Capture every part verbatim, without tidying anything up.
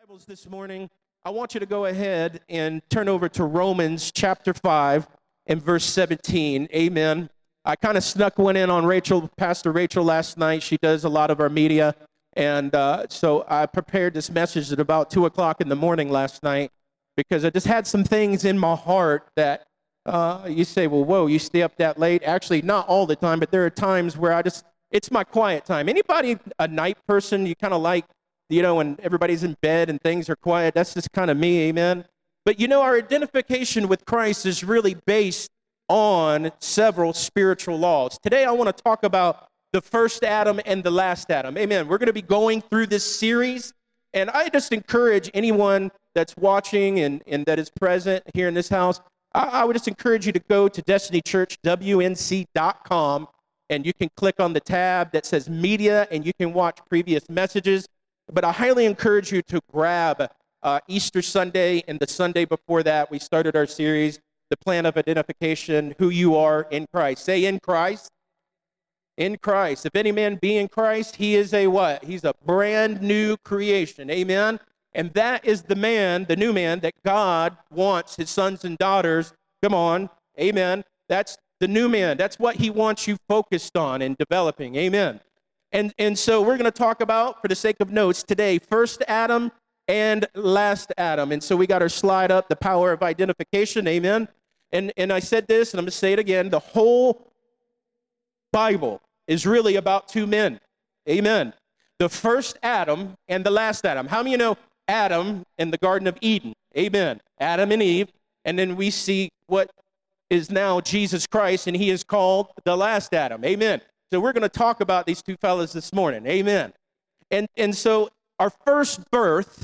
Bibles this morning, I want you to go ahead and turn over to Romans chapter five and verse seventeen. Amen. I kind of snuck one in on Rachel, Pastor Rachel last night. She does a lot of our media. And uh, so I prepared this message at about two o'clock in the morning last night because I just had some things in my heart that uh, you say, well, whoa, you stay up that late? Actually, not all the time, but there are times where I just, it's my quiet time. Anybody a night person? You kind of like, you know, when everybody's in bed and things are quiet? That's just kind of me, amen? But you know, our identification with Christ is really based on several spiritual laws. Today, I want to talk about the first Adam and the last Adam. Amen. We're going to be going through this series, and I just encourage anyone that's watching and, and that is present here in this house, I, I would just encourage you to go to destiny church w n c dot com, and you can click on the tab that says media, and you can watch previous messages. But I highly encourage you to grab uh, Easter Sunday and the Sunday before that. We started our series, The Plan of Identification, Who You Are in Christ. Say, in Christ. In Christ. If any man be in Christ, he is a what? He's a brand new creation. Amen? And that is the man, the new man, that God wants his sons and daughters. Come on. Amen. That's the new man. That's what he wants you focused on and developing. Amen. And, and so we're going to talk about, for the sake of notes today, first Adam and last Adam. And so we got our slide up, the power of identification. Amen. And, and I said this, and I'm going to say it again. The whole Bible is really about two men. Amen. The first Adam and the last Adam. How many of you know Adam in the Garden of Eden? Amen. Adam and Eve. And then we see what is now Jesus Christ, and he is called the last Adam. Amen. So we're going to talk about these two fellas this morning. Amen. And, and so our first birth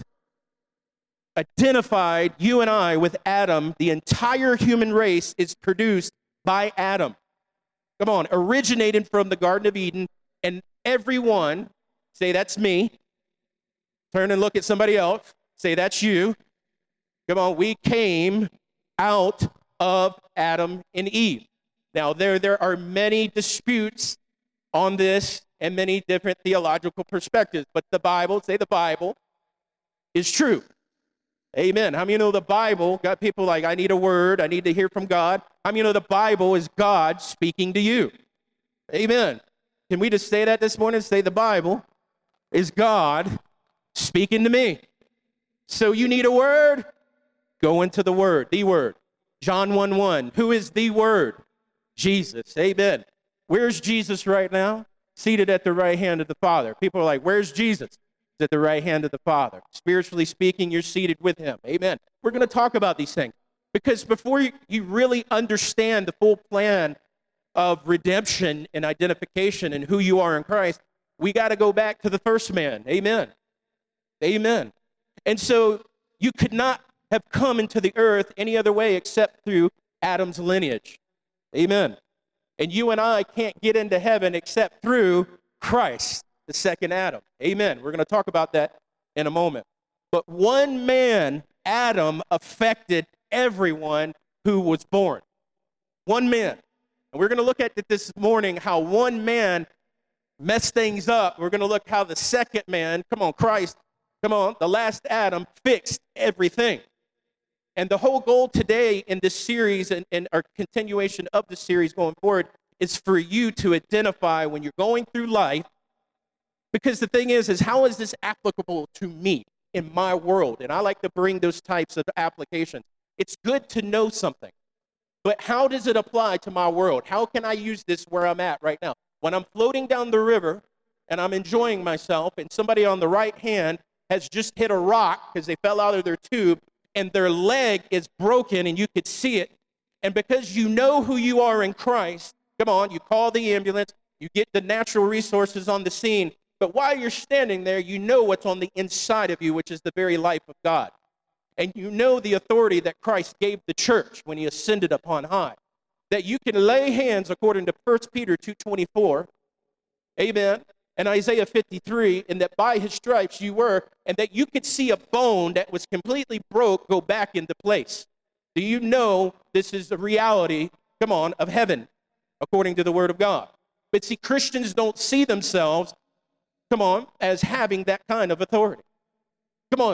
identified you and I with Adam. The entire human race is produced by Adam. Come on, originated from the Garden of Eden, and everyone, say that's me. Turn and look at somebody else. Say that's you. Come on, we came out of Adam and Eve. Now, there, there are many disputes on this and many different theological perspectives, but the Bible, say the Bible, is true. Amen. How many of you know the Bible? Got people like, I need a word, I need to hear from God. How many of you know the Bible is God speaking to you? Amen. Can we just say that this morning? Say the Bible is God speaking to me. So you need a word? Go into the word, the word. John one one. Who is the word? Jesus. Amen. Where's Jesus right now? Seated at the right hand of the Father. People are like, where's Jesus? He's at the right hand of the Father. Spiritually speaking, you're seated with him. Amen. We're going to talk about these things because before you, you really understand the full plan of redemption and identification and who you are in Christ, we got to go back to the first man. Amen. Amen. And so you could not have come into the earth any other way except through Adam's lineage. Amen. And you and I can't get into heaven except through Christ, the second Adam. Amen. We're going to talk about that in a moment. But one man, Adam, affected everyone who was born. One man. And we're going to look at it this morning, how one man messed things up. We're going to look how the second man, come on, Christ, come on, the last Adam fixed everything. And the whole goal today in this series and, and our continuation of the series going forward is for you to identify when you're going through life. Because the thing is, is how is this applicable to me in my world? And I like to bring those types of applications. It's good to know something, but how does it apply to my world? How can I use this where I'm at right now? When I'm floating down the river and I'm enjoying myself and somebody on the right hand has just hit a rock because they fell out of their tube, and their leg is broken and you could see it. And because you know who you are in Christ, come on, you call the ambulance, you get the natural resources on the scene. But while you're standing there, you know what's on the inside of you, which is the very life of God. And you know the authority that Christ gave the church when he ascended upon high. That you can lay hands according to First Peter two twenty-four. Amen. And Isaiah fifty-three, and that by his stripes you were, and that you could see a bone that was completely broke go back into place. Do you know this is the reality, come on, of heaven, according to the word of God? But see, Christians don't see themselves, come on, as having that kind of authority. Come on,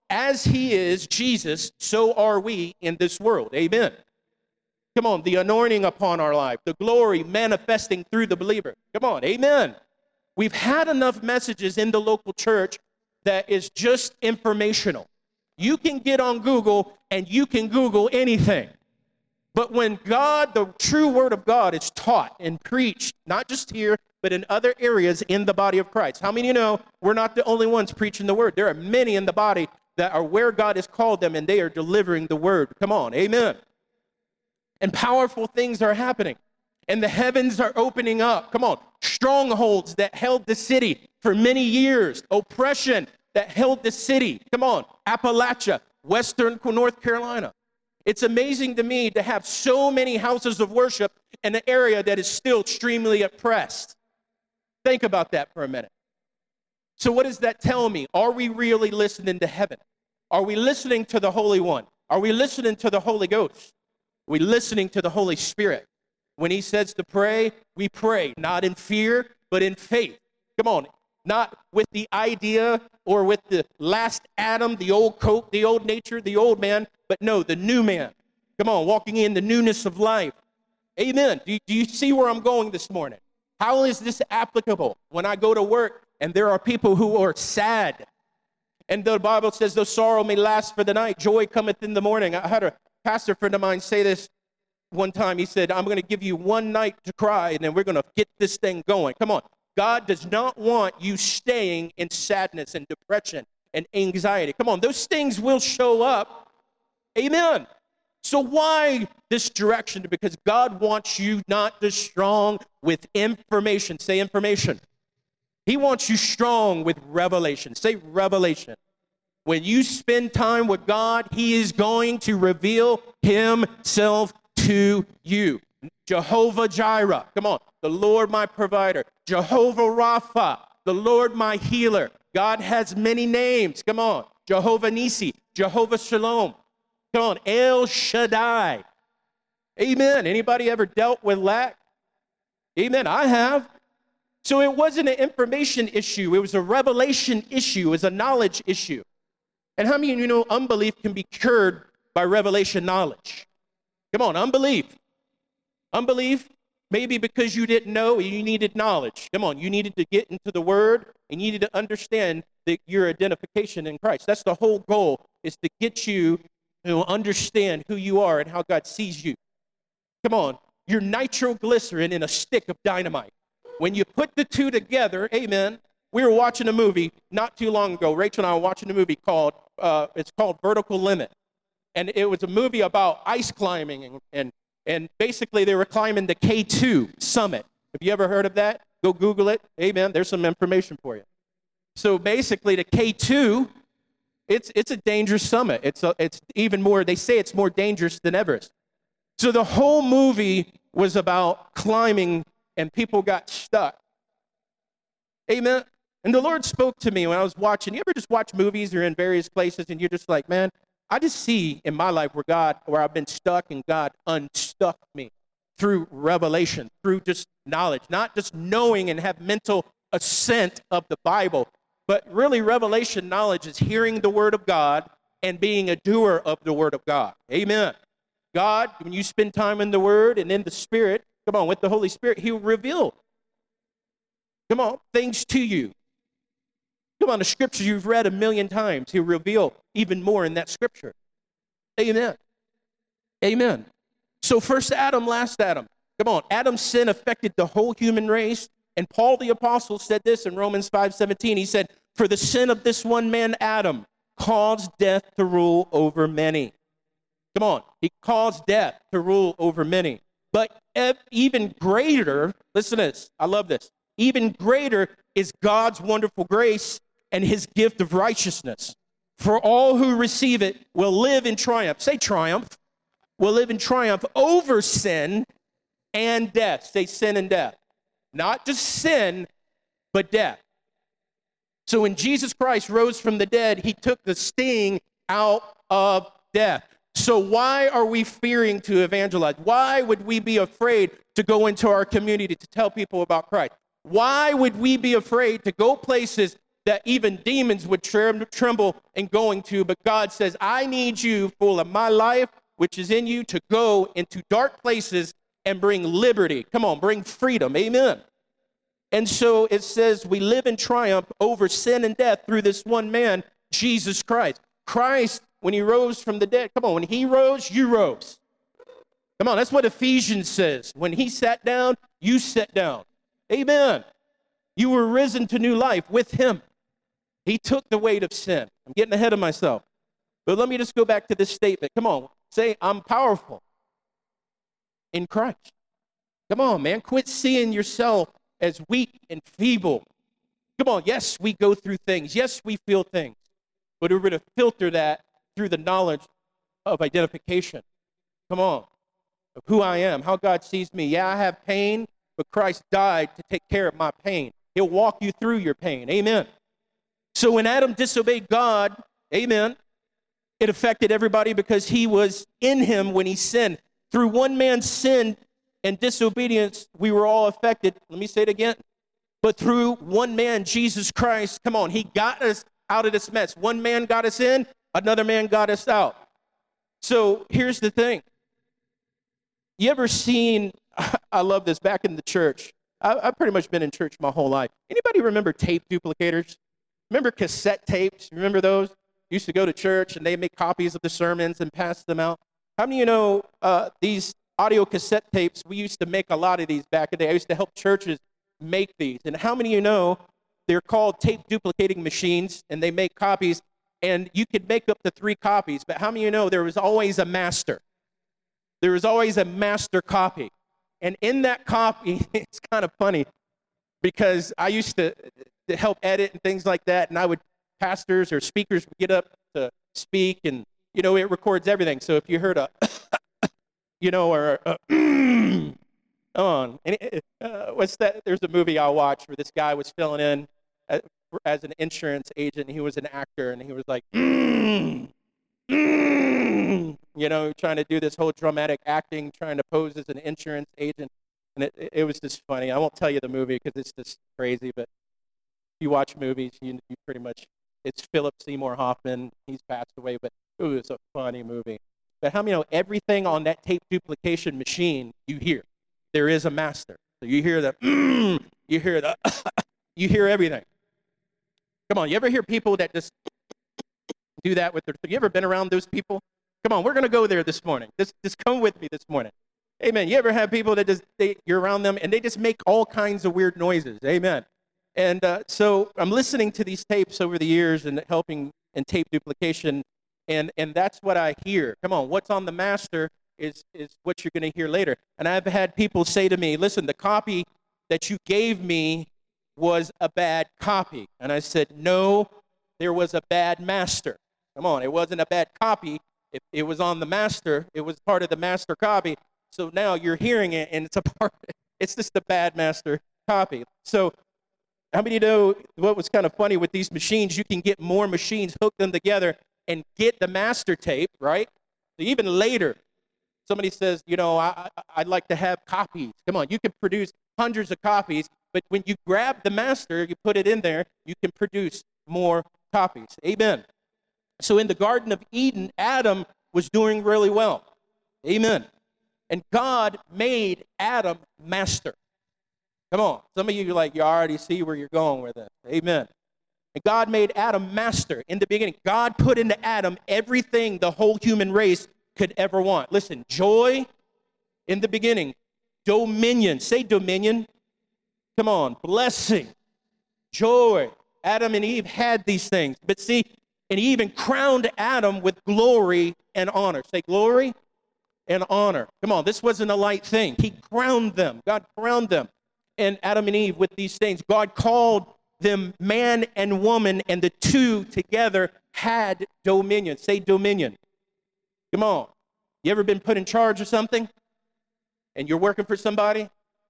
as he is, Jesus, so are we in this world. Amen. Come on, the anointing upon our life, the glory manifesting through the believer. Come on, amen. We've had enough messages in the local church that is just informational. You can get on Google and you can Google anything. But when God, the true word of God, is taught and preached, not just here, but in other areas in the body of Christ. How many of you know we're not the only ones preaching the word? There are many in the body that are where God has called them, and they are delivering the word. Come on, amen. And powerful things are happening. And the heavens are opening up. Come on, strongholds that held the city for many years. Oppression that held the city. Come on, Appalachia, Western North Carolina. It's amazing to me to have so many houses of worship in an area that is still extremely oppressed. Think about that for a minute. So what does that tell me? Are we really listening to heaven? Are we listening to the Holy One? Are we listening to the Holy Ghost? Are we listening to the Holy Spirit? When he says to pray, we pray, not in fear, but in faith. Come on, not with the idea or with the last Adam, the old coat, the old nature, the old man, but no, the new man. Come on, walking in the newness of life. Amen. Do you, do you see where I'm going this morning? How is this applicable when I go to work and there are people who are sad? And the Bible says, though sorrow may last for the night, joy cometh in the morning. I had a pastor friend of mine say this one time. He said, I'm going to give you one night to cry, and then we're going to get this thing going. Come on. God does not want you staying in sadness and depression and anxiety. Come on. Those things will show up. Amen. So why this direction? Because God wants you not just strong with information. Say information. He wants you strong with revelation. Say revelation. When you spend time with God, he is going to reveal himself to you. Jehovah Jireh. Come on. The Lord my provider. Jehovah Rapha. The Lord my healer. God has many names. Come on. Jehovah Nisi. Jehovah Shalom. Come on. El Shaddai. Amen. Anybody ever dealt with lack? Amen. I have. So it wasn't an information issue. It was a revelation issue. It was a knowledge issue. And how many of you know unbelief can be cured by revelation knowledge? Come on, unbelief. Unbelief, maybe because you didn't know, you needed knowledge. Come on, you needed to get into the Word, and you needed to understand the, your identification in Christ. That's the whole goal, is to get you to understand who you are and how God sees you. Come on, you're nitroglycerin in a stick of dynamite. When you put the two together, amen, we were watching a movie not too long ago. Rachel and I were watching a movie called, uh, it's called Vertical Limit. And it was a movie about ice climbing, and, and, and basically they were climbing the K two summit. Have you ever heard of that? Go Google it. Amen. There's some information for you. So basically the K two, it's it's a dangerous summit. It's a, it's even more, they say it's more dangerous than Everest. So the whole movie was about climbing, and people got stuck. Amen. And the Lord spoke to me when I was watching. You ever just watch movies or in various places and you're just like, man, I just see in my life where God, where I've been stuck, and God unstuck me through revelation, through just knowledge, not just knowing and have mental assent of the Bible, but really revelation knowledge is hearing the word of God and being a doer of the word of God. Amen. God, when you spend time in the word and in the Spirit, come on, with the Holy Spirit, he'll reveal, come on, things to you. Come on, the scripture you've read a million times, he'll reveal even more in that scripture. Amen. Amen. So first Adam, last Adam. Come on, Adam's sin affected the whole human race. And Paul the Apostle said this in Romans five seventeen. He said, for the sin of this one man, Adam, caused death to rule over many. Come on, he caused death to rule over many. But even greater, listen to this, I love this. Even greater is God's wonderful grace and his gift of righteousness. For all who receive it will live in triumph. Say triumph. Will live in triumph over sin and death. Say sin and death. Not just sin, but death. So when Jesus Christ rose from the dead, he took the sting out of death. So why are we fearing to evangelize? Why would we be afraid to go into our community to tell people about Christ? Why would we be afraid to go places that even demons would trem- tremble and going to. But God says, I need you, full of my life, which is in you, to go into dark places and bring liberty. Come on, bring freedom. Amen. And so it says we live in triumph over sin and death through this one man, Jesus Christ. Christ, when he rose from the dead, come on, when he rose, you rose. Come on, that's what Ephesians says. When he sat down, you sat down. Amen. You were risen to new life with him. He took the weight of sin. I'm getting ahead of myself. But let me just go back to this statement. Come on, say, I'm powerful in Christ. Come on, man. Quit seeing yourself as weak and feeble. Come on, yes, we go through things. Yes, we feel things. But we're going to filter that through the knowledge of identification. Come on, of who I am, how God sees me. Yeah, I have pain, but Christ died to take care of my pain. He'll walk you through your pain. Amen. So when Adam disobeyed God, amen, it affected everybody because he was in him when he sinned. Through one man's sin and disobedience, we were all affected. Let me say it again. But through one man, Jesus Christ, come on, he got us out of this mess. One man got us in, another man got us out. So here's the thing. You ever seen, I love this, back in the church. I, I've pretty much been in church my whole life. Anybody remember tape duplicators? Remember cassette tapes? Remember those? You used to go to church and they make copies of the sermons and pass them out. How many of you know uh, these audio cassette tapes? We used to make a lot of these back in the day. I used to help churches make these. And how many of you know they're called tape duplicating machines and they make copies and you could make up to three copies, but how many of you know there was always a master? There was always a master copy. And in that copy, it's kind of funny because I used to, to help edit and things like that, and I would, pastors or speakers would get up to speak, and, you know, it records everything. So if you heard a, you know, or a, on, and it, uh, what's that? There's a movie I watched where this guy was filling in as, as an insurance agent. He was an actor, and he was like, mm, mm, you know, trying to do this whole dramatic acting, trying to pose as an insurance agent. And it, it was just funny. I won't tell you the movie because it's just crazy, but if you watch movies, you, you pretty much, it's Philip Seymour Hoffman. He's passed away, but it was a funny movie. But how many know everything on that tape duplication machine you hear? There is a master. So you hear the, mm, you hear the, you hear everything. Come on, you ever hear people that just do that with their, you ever been around those people? Come on, we're going to go there this morning. Just, just come with me this morning. Amen. You ever have people that just, they, you're around them and they just make all kinds of weird noises. Amen. And uh, so I'm listening to these tapes over the years and helping in tape duplication, and, and that's what I hear. Come on, what's on the master is, is what you're going to hear later. And I've had people say to me, listen, the copy that you gave me was a bad copy. And I said, no, there was a bad master. Come on, it wasn't a bad copy. If it was on the master, it was part of the master copy. So now you're hearing it, and it's a part, it's just a bad master copy. So how many know what was kind of funny with these machines? You can get more machines, hook them together, and get the master tape, right? So even later, somebody says, you know, I, I, I'd like to have copies. Come on, you can produce hundreds of copies, but when you grab the master, you put it in there, you can produce more copies. Amen. So in the Garden of Eden, Adam was doing really well. Amen. And God made Adam master. Come on. Some of you are like, you already see where you're going with it. Amen. And God made Adam master. In the beginning, God put into Adam everything the whole human race could ever want. Listen, joy in the beginning, dominion. Say dominion. Come on. Blessing, joy. Adam and Eve had these things. But see, and he even crowned Adam with glory and honor. Say glory and honor. Come on, this wasn't a light thing. He crowned them. God crowned them. And Adam and Eve with these things. God called them man and woman, and the two together had dominion. Say dominion. Come on. You ever been put in charge of something? And you're working for somebody?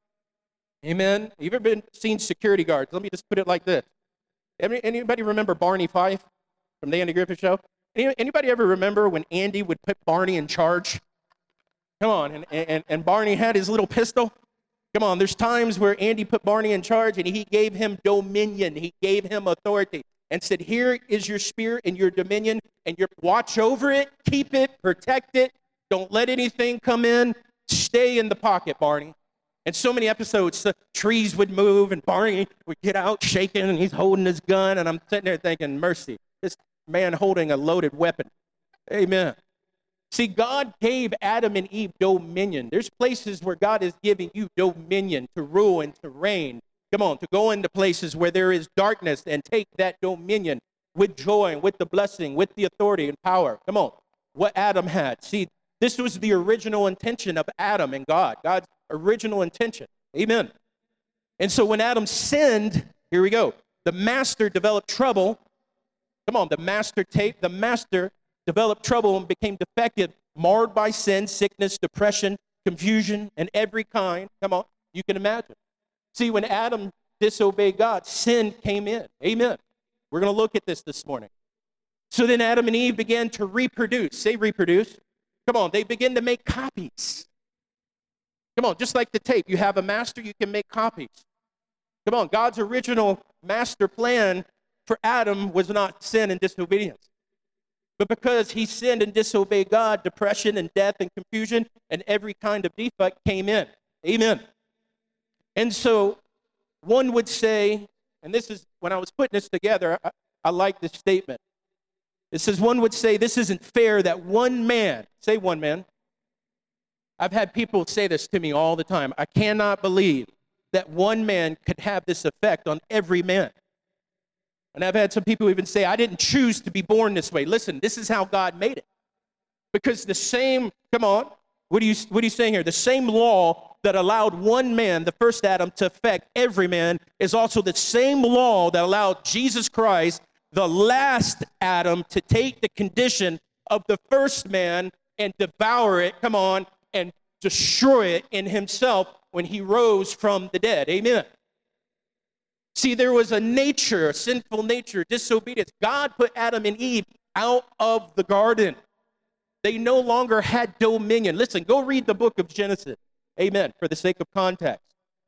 Amen. You ever been seen security guards? Let me just put it like this. Anybody remember Barney Fife from the Andy Griffith Show? Anybody ever remember when Andy would put Barney in charge? Come on, and, and, and Barney had his little pistol. Come on, there's times where Andy put Barney in charge and he gave him dominion. He gave him authority and said, here is your spirit and your dominion, and you watch over it, keep it, protect it. Don't let anything come in. Stay in the pocket, Barney. And so many episodes, the trees would move and Barney would get out shaking and he's holding his gun. And I'm sitting there thinking, mercy, this man holding a loaded weapon. Amen. See, God gave Adam and Eve dominion. There's places where God is giving you dominion to rule and to reign. Come on, to go into places where there is darkness and take that dominion with joy and with the blessing, with the authority and power. Come on, what Adam had. See, this was the original intention of Adam and God, God's original intention. Amen. And so when Adam sinned, here we go, the master developed trouble. Come on, the master tape, the master developed trouble and became defective, marred by sin, sickness, depression, confusion, and every kind. Come on, you can imagine. See, when Adam disobeyed God, sin came in. Amen. We're going to look at this this morning. So then Adam and Eve began to reproduce. Say reproduce. Come on, they begin to make copies. Come on, just like the tape. You have a master, you can make copies. Come on, God's original master plan for Adam was not sin and disobedience. But because he sinned and disobeyed God, depression and death and confusion and every kind of defect came in. Amen. And so one would say, and this is, when I was putting this together, I, I like this statement. It says, one would say, this isn't fair that one man, say one man. I've had people say this to me all the time. I cannot believe that one man could have this effect on every man. And I've had some people even say, I didn't choose to be born this way. Listen, this is how God made it. Because the same, come on, what are you, what are you saying here? The same law that allowed one man, the first Adam, to affect every man is also the same law that allowed Jesus Christ, the last Adam, to take the condition of the first man and devour it, come on, and destroy it in himself when he rose from the dead. Amen. See, there was a nature, a sinful nature, disobedience. God put Adam and Eve out of the garden. They no longer had dominion. Listen, go read the book of Genesis. Amen, for the sake of context.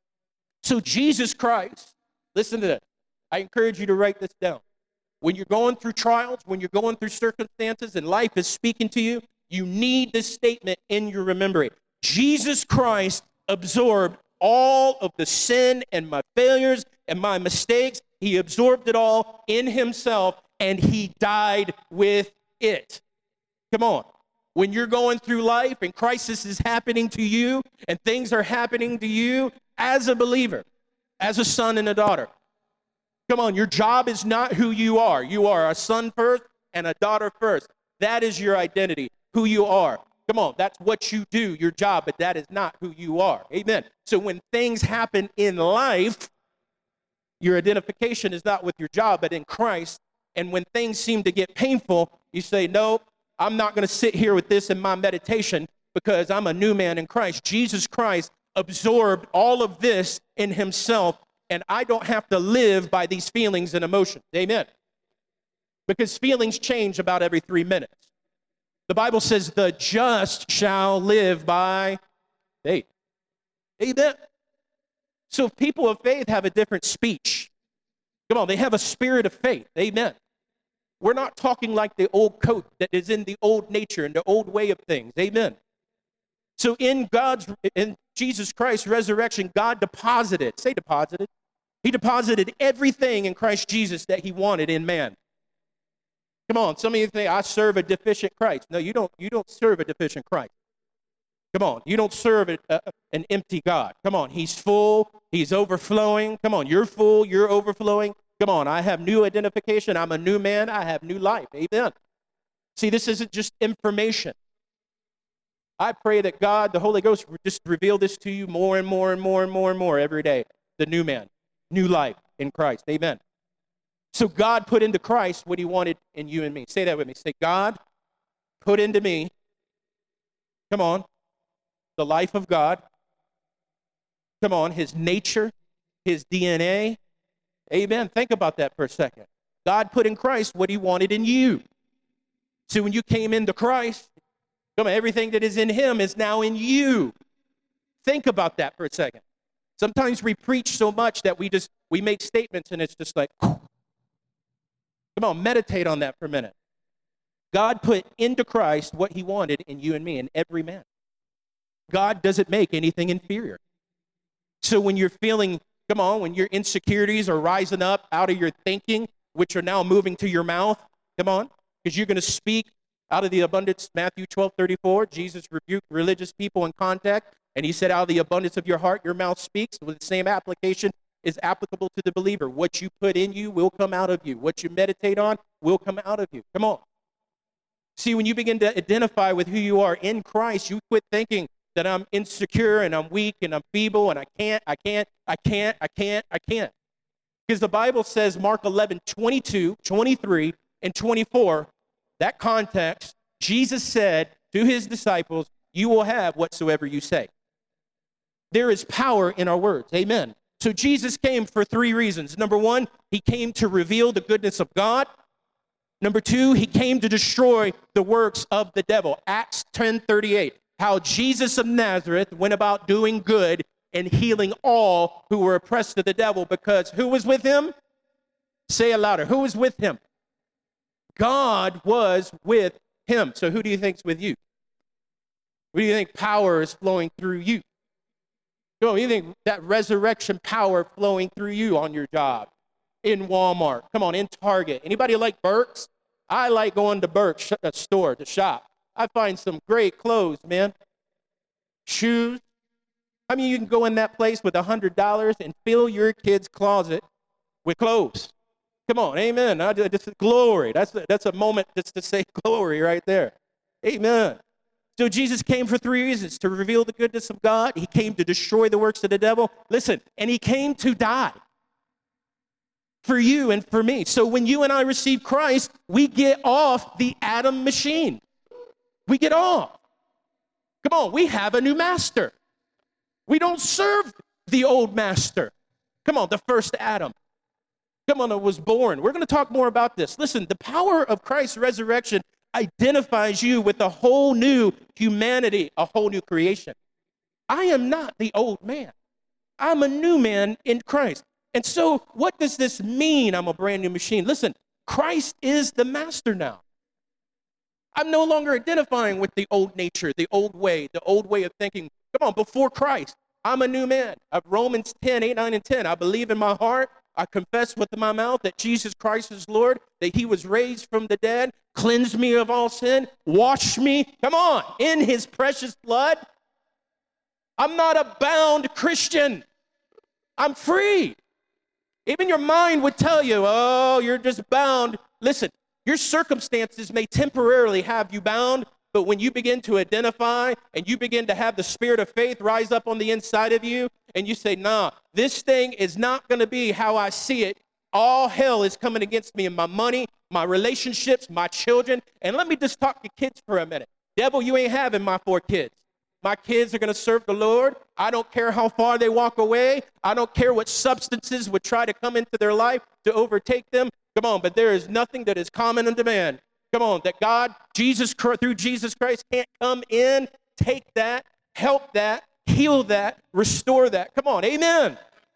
So Jesus Christ, listen to this. I encourage you to write this down. When you're going through trials, when you're going through circumstances and life is speaking to you, you need this statement in your remembering. Jesus Christ absorbed all of the sin and my failures and my mistakes. He absorbed it all in himself, and he died with it. Come on. When you're going through life and crisis is happening to you and things are happening to you as a believer, as a son and a daughter, come on, your job is not who you are. You are a son first and a daughter first. That is your identity, who you are. Come on, that's what you do, your job, but that is not who you are. Amen. So when things happen in life, your identification is not with your job, but in Christ. And when things seem to get painful, you say, no, I'm not going to sit here with this in my meditation because I'm a new man in Christ. Jesus Christ absorbed all of this in himself, and I don't have to live by these feelings and emotions. Amen. Because feelings change about every three minutes. The Bible says the just shall live by faith. Amen. So people of faith have a different speech. Come on, they have a spirit of faith. Amen. We're not talking like the old coat that is in the old nature and the old way of things. Amen. So in God's, in Jesus Christ's resurrection, God deposited, say deposited, he deposited everything in Christ Jesus that he wanted in man. Come on, some of you think, I serve a deficient Christ. No, you don't, you don't serve a deficient Christ. Come on, you don't serve a, a, an empty God. Come on, he's full, he's overflowing. Come on, you're full, you're overflowing. Come on, I have new identification. I'm a new man. I have new life. Amen. See, this isn't just information. I pray that God, the Holy Ghost, will just reveal this to you more and more and more and more and more every day. The new man, new life in Christ. Amen. So God put into Christ what he wanted in you and me. Say that with me. Say, God put into me, come on, the life of God. Come on, his nature, his D N A. Amen. Think about that for a second. God put in Christ what he wanted in you. So when you came into Christ, come on, everything that is in him is now in you. Think about that for a second. Sometimes we preach so much that we just, we make statements and it's just like, come on, meditate on that for a minute. God put into Christ what he wanted in you and me, in every man. God doesn't make anything inferior. So when you're feeling, come on, when your insecurities are rising up out of your thinking, which are now moving to your mouth, come on, because you're going to speak out of the abundance, Matthew twelve thirty-four, Jesus rebuked religious people in contact, and he said, out of the abundance of your heart, your mouth speaks. With the same application is applicable to the believer. What you put in you will come out of you. What you meditate on will come out of you. Come on. See, when you begin to identify with who you are in Christ, you quit thinking that I'm insecure and I'm weak and I'm feeble and I can't, I can't, I can't, I can't, I can't. Because the Bible says, Mark eleven, twenty-two, twenty-three, and twenty-four, that context, Jesus said to his disciples, you will have whatsoever you say. There is power in our words. Amen. So Jesus came for three reasons. Number one, he came to reveal the goodness of God. Number two, he came to destroy the works of the devil. Acts ten thirty-eight, how Jesus of Nazareth went about doing good and healing all who were oppressed of the devil, because who was with him? Say it louder. Who was with him? God was with him. So who do you think's with you? Who do you think power is flowing through you? Who do you think that resurrection power flowing through you on your job, in Walmart, come on, in Target? Anybody like Burke's? I like going to Burke's store to shop. I find some great clothes, man. Shoes. I mean, you can go in that place with one hundred dollars and fill your kid's closet with clothes. Come on, amen. I just, glory. That's a, that's a moment just to say glory right there. Amen. So Jesus came for three reasons: to reveal the goodness of God. He came to destroy the works of the devil. Listen, and he came to die for you and for me. So when you and I receive Christ, we get off the Adam machine. We get off. Come on, we have a new master. We don't serve the old master. Come on, the first Adam. Come on, it was born. We're going to talk more about this. Listen, the power of Christ's resurrection identifies you with a whole new humanity, a whole new creation. I am not the old man. I'm a new man in Christ. And so what does this mean, I'm a brand new machine? Listen, Christ is the master now. I'm no longer identifying with the old nature, the old way, the old way of thinking. Come on, before Christ, I'm a new man. Of Romans ten, eight, nine, and ten, I believe in my heart, I confess with my mouth that Jesus Christ is Lord, that he was raised from the dead, cleanse me of all sin, wash me, come on, in his precious blood. I'm not a bound Christian. I'm free. Even your mind would tell you, oh, you're just bound. Listen, your circumstances may temporarily have you bound, but when you begin to identify and you begin to have the spirit of faith rise up on the inside of you, and you say, nah, this thing is not going to be how I see it. All hell is coming against me in my money, my relationships, my children. And let me just talk to kids for a minute. Devil, you ain't having my four kids. My kids are going to serve the Lord. I don't care how far they walk away. I don't care what substances would try to come into their life to overtake them. Come on, but there is nothing that is common unto man. Come on, that God, Jesus, through Jesus Christ, can't come in, take that, help that, heal that, restore that. Come on, amen.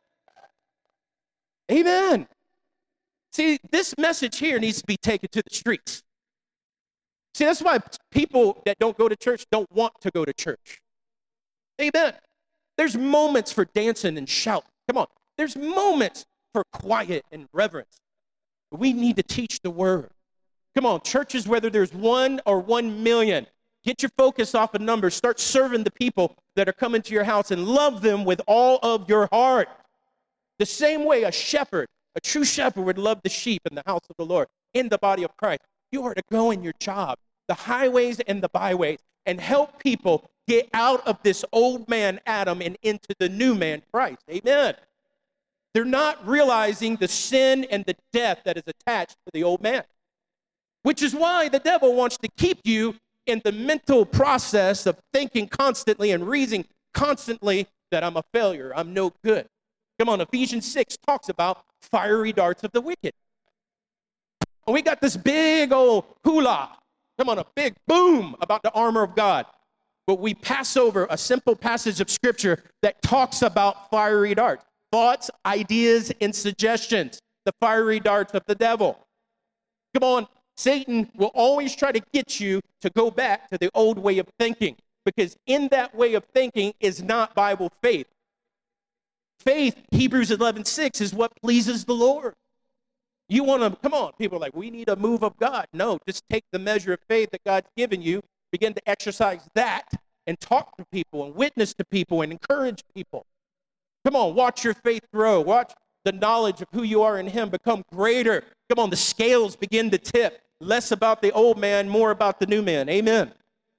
Amen. See, this message here needs to be taken to the streets. See, that's why people that don't go to church don't want to go to church. Amen. There's moments for dancing and shouting. Come on. There's moments for quiet and reverence. We need to teach the word. Come on, churches, whether there's one or one million, get your focus off of numbers. Start serving the people that are coming to your house and love them with all of your heart. The same way a shepherd, a true shepherd would love the sheep in the house of the Lord, in the body of Christ. You are to go in your job, the highways and the byways, and help people get out of this old man, Adam, and into the new man, Christ. Amen. They're not realizing the sin and the death that is attached to the old man, which is why the devil wants to keep you in the mental process of thinking constantly and reasoning constantly that I'm a failure, I'm no good. Come on, Ephesians six talks about fiery darts of the wicked. And we got this big old hula, come on, a big boom about the armor of God. but we pass over a simple passage of Scripture that talks about fiery darts, thoughts, ideas, and suggestions, the fiery darts of the devil. Come on, Satan will always try to get you to go back to the old way of thinking, because in that way of thinking is not Bible faith. Faith, Hebrews eleven six, is what pleases the Lord. You want to, come on, people are like, we need a move of God. No, just take the measure of faith that God's given you, begin to exercise that, and talk to people, and witness to people, and encourage people. Come on, watch your faith grow. Watch the knowledge of who you are in Him become greater. Come on, the scales begin to tip. Less about the old man, more about the new man. Amen.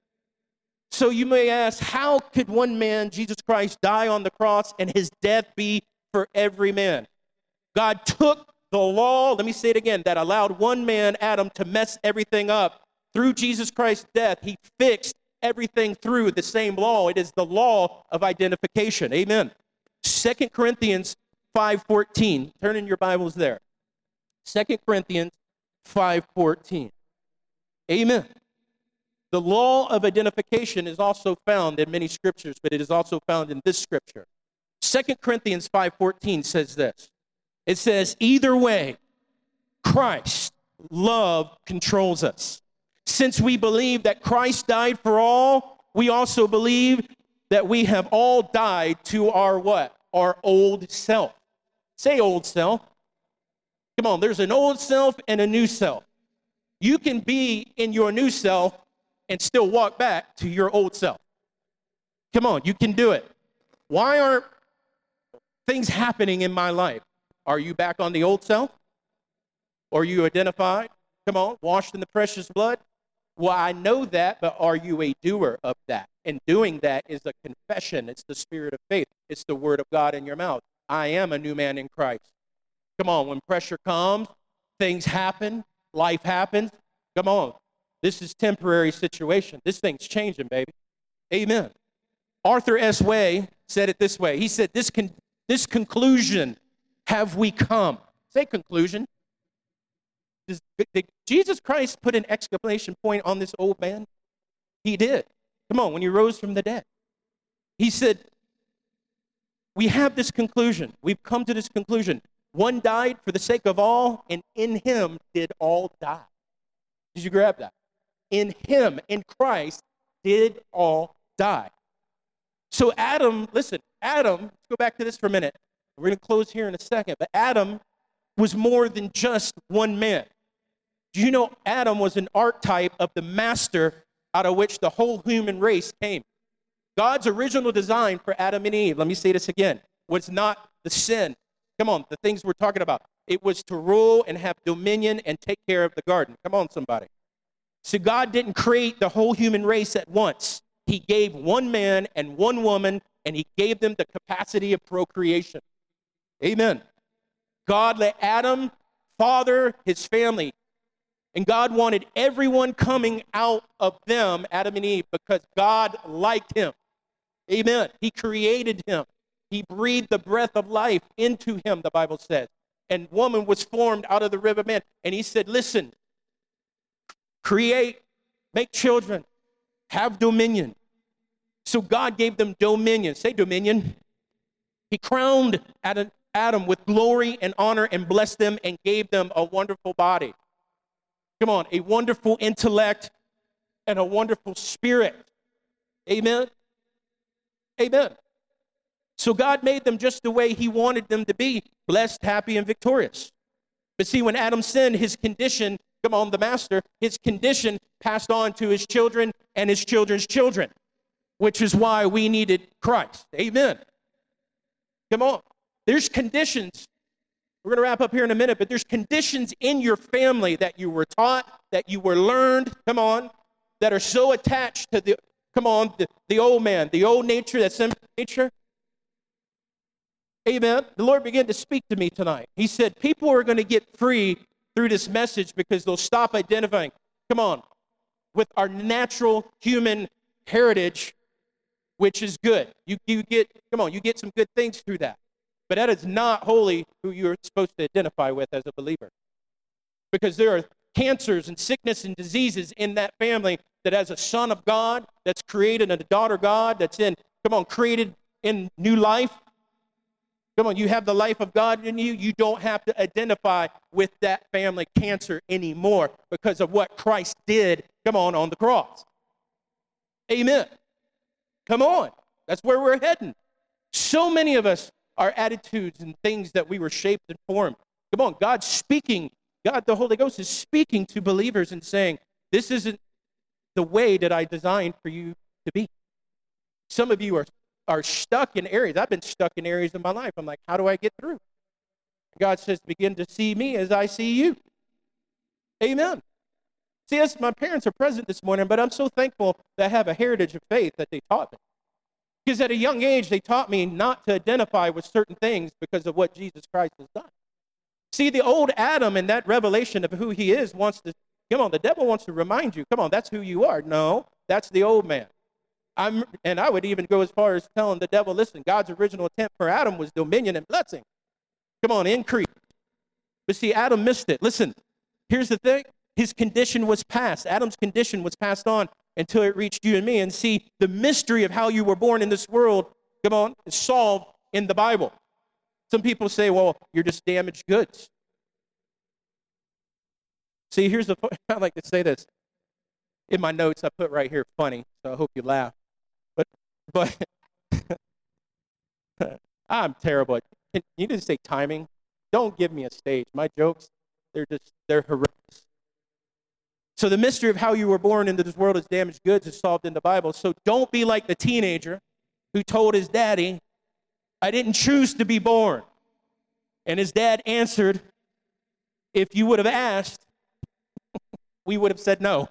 So you may ask, how could one man, Jesus Christ, die on the cross and His death be for every man? God took the law, let me say it again, that allowed one man, Adam, to mess everything up. Through Jesus Christ's death, He fixed everything through the same law. It is the law of identification. Amen. Second Corinthians five fourteen. Turn in your Bibles there. Second Corinthians five fourteen. Amen. The law of identification is also found in many scriptures, but it is also found in this scripture. Second Corinthians five fourteen says this. It says, either way, Christ's love controls us. Since we believe that Christ died for all, we also believe that we have all died to our what? Our old self. Say old self. Come on, there's an old self and a new self. You can be in your new self and still walk back to your old self. Come on, you can do it. Why aren't things happening in my life? Are you back on the old self? Are you identified? Come on, washed in the precious blood? Well, I know that, but are you a doer of that? And doing that is a confession. It's the spirit of faith. It's the word of God in your mouth. I am a new man in Christ. Come on, when pressure comes, things happen, life happens. Come on, this is temporary situation. This thing's changing, baby. Amen. Arthur S. Way said it this way. He said, this, con- this conclusion have we come. Say conclusion. Does, did Jesus Christ put an exclamation point on this old man? He did. Come on, when He rose from the dead. He said, we have this conclusion. We've come to this conclusion. One died for the sake of all, and in Him did all die. Did you grab that? In Him, in Christ, did all die. So Adam, listen, Adam, let's go back to this for a minute. We're going to close here in a second. But Adam was more than just one man. Do you know Adam was an archetype of the master out of which the whole human race came? God's original design for Adam and Eve, let me say this again, was not the sin. Come on, the things we're talking about. It was to rule and have dominion and take care of the garden. Come on, somebody. So God didn't create the whole human race at once. He gave one man and one woman, and He gave them the capacity of procreation. Amen. God let Adam father his family. And God wanted everyone coming out of them, Adam and Eve, because God liked him. Amen. He created him. He breathed the breath of life into him, the Bible says. And woman was formed out of the rib of man. And He said, listen, create, make children, have dominion. So God gave them dominion. Say dominion. He crowned Adam, Adam with glory and honor and blessed them and gave them a wonderful body. Come on, a wonderful intellect and a wonderful spirit. Amen? Amen. So God made them just the way He wanted them to be, blessed, happy, and victorious. But see, when Adam sinned, his condition, come on, the master, his condition passed on to his children and his children's children, which is why we needed Christ. Amen. Come on. There's conditions. We're going to wrap up here in a minute, but there's conditions in your family that you were taught, that you were learned, come on, that are so attached to the, come on, the, the old man, the old nature, that sinful nature. Amen. The Lord began to speak to me tonight. He said, people are going to get free through this message because they'll stop identifying, come on, with our natural human heritage, which is good. You, you get, come on, you get some good things through that. But that is not wholly who you're supposed to identify with as a believer. Because there are cancers and sickness and diseases in that family that as a son of God, that's created, and a daughter of God, that's in, come on, created in new life. Come on, you have the life of God in you. You don't have to identify with that family cancer anymore because of what Christ did, come on, on the cross. Amen. Come on. That's where we're heading. So many of us, our attitudes and things that we were shaped and formed. Come on, God's speaking. God, the Holy Ghost is speaking to believers and saying, this isn't the way that I designed for you to be. Some of you are are stuck in areas. I've been stuck in areas of my life. I'm like, how do I get through? God says, begin to see me as I see you. Amen. See, yes, my parents are present this morning, but I'm so thankful that I have a heritage of faith that they taught me. Because at a young age, they taught me not to identify with certain things because of what Jesus Christ has done. See, the old Adam and that revelation of who he is wants to, come on, the devil wants to remind you, come on, that's who you are. No, that's the old man. I'm, and I would even go as far as telling the devil, listen, God's original intent for Adam was dominion and blessing. Come on, increase. But see, Adam missed it. Listen, here's the thing. His condition was passed. Adam's condition was passed on until it reached you and me. And see, the mystery of how you were born in this world, come on, is solved in the Bible. Some people say, well, you're just damaged goods. See, here's the, I like to say this. In my notes, I put right here, funny, so I hope you laugh. But, but I'm terrible. Can you just say timing? Don't give me a stage. My jokes, they're just, they're horrendous. So the mystery of how you were born into this world as damaged goods is solved in the Bible. So don't be like the teenager who told his daddy, I didn't choose to be born. And his dad answered, if you would have asked, we would have said no.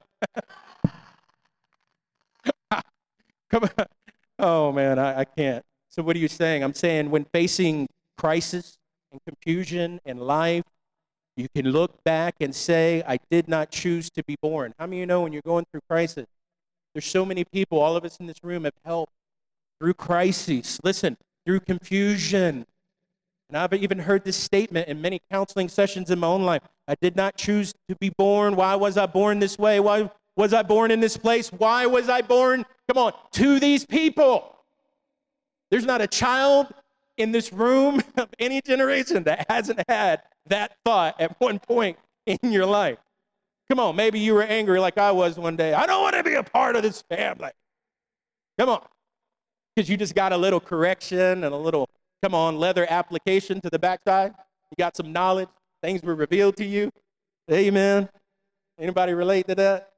Come on. Oh, man, I, I can't. So what are you saying? I'm saying when facing crisis and confusion in life, you can look back and say, I did not choose to be born. How many of you know when you're going through crisis? There's so many people, all of us in this room have helped through crises. Listen, through confusion. And I've even heard this statement in many counseling sessions in my own life. I did not choose to be born. Why was I born this way? Why was I born in this place? Why was I born, come on, to these people? There's not a child in this room of any generation that hasn't had that thought at one point in your life. Come on, maybe you were angry like I was one day. I don't want to be a part of this family. Come on. Because you just got a little correction and a little, come on, leather application to the backside. You got some knowledge. Things were revealed to you. Amen. Anybody relate to that?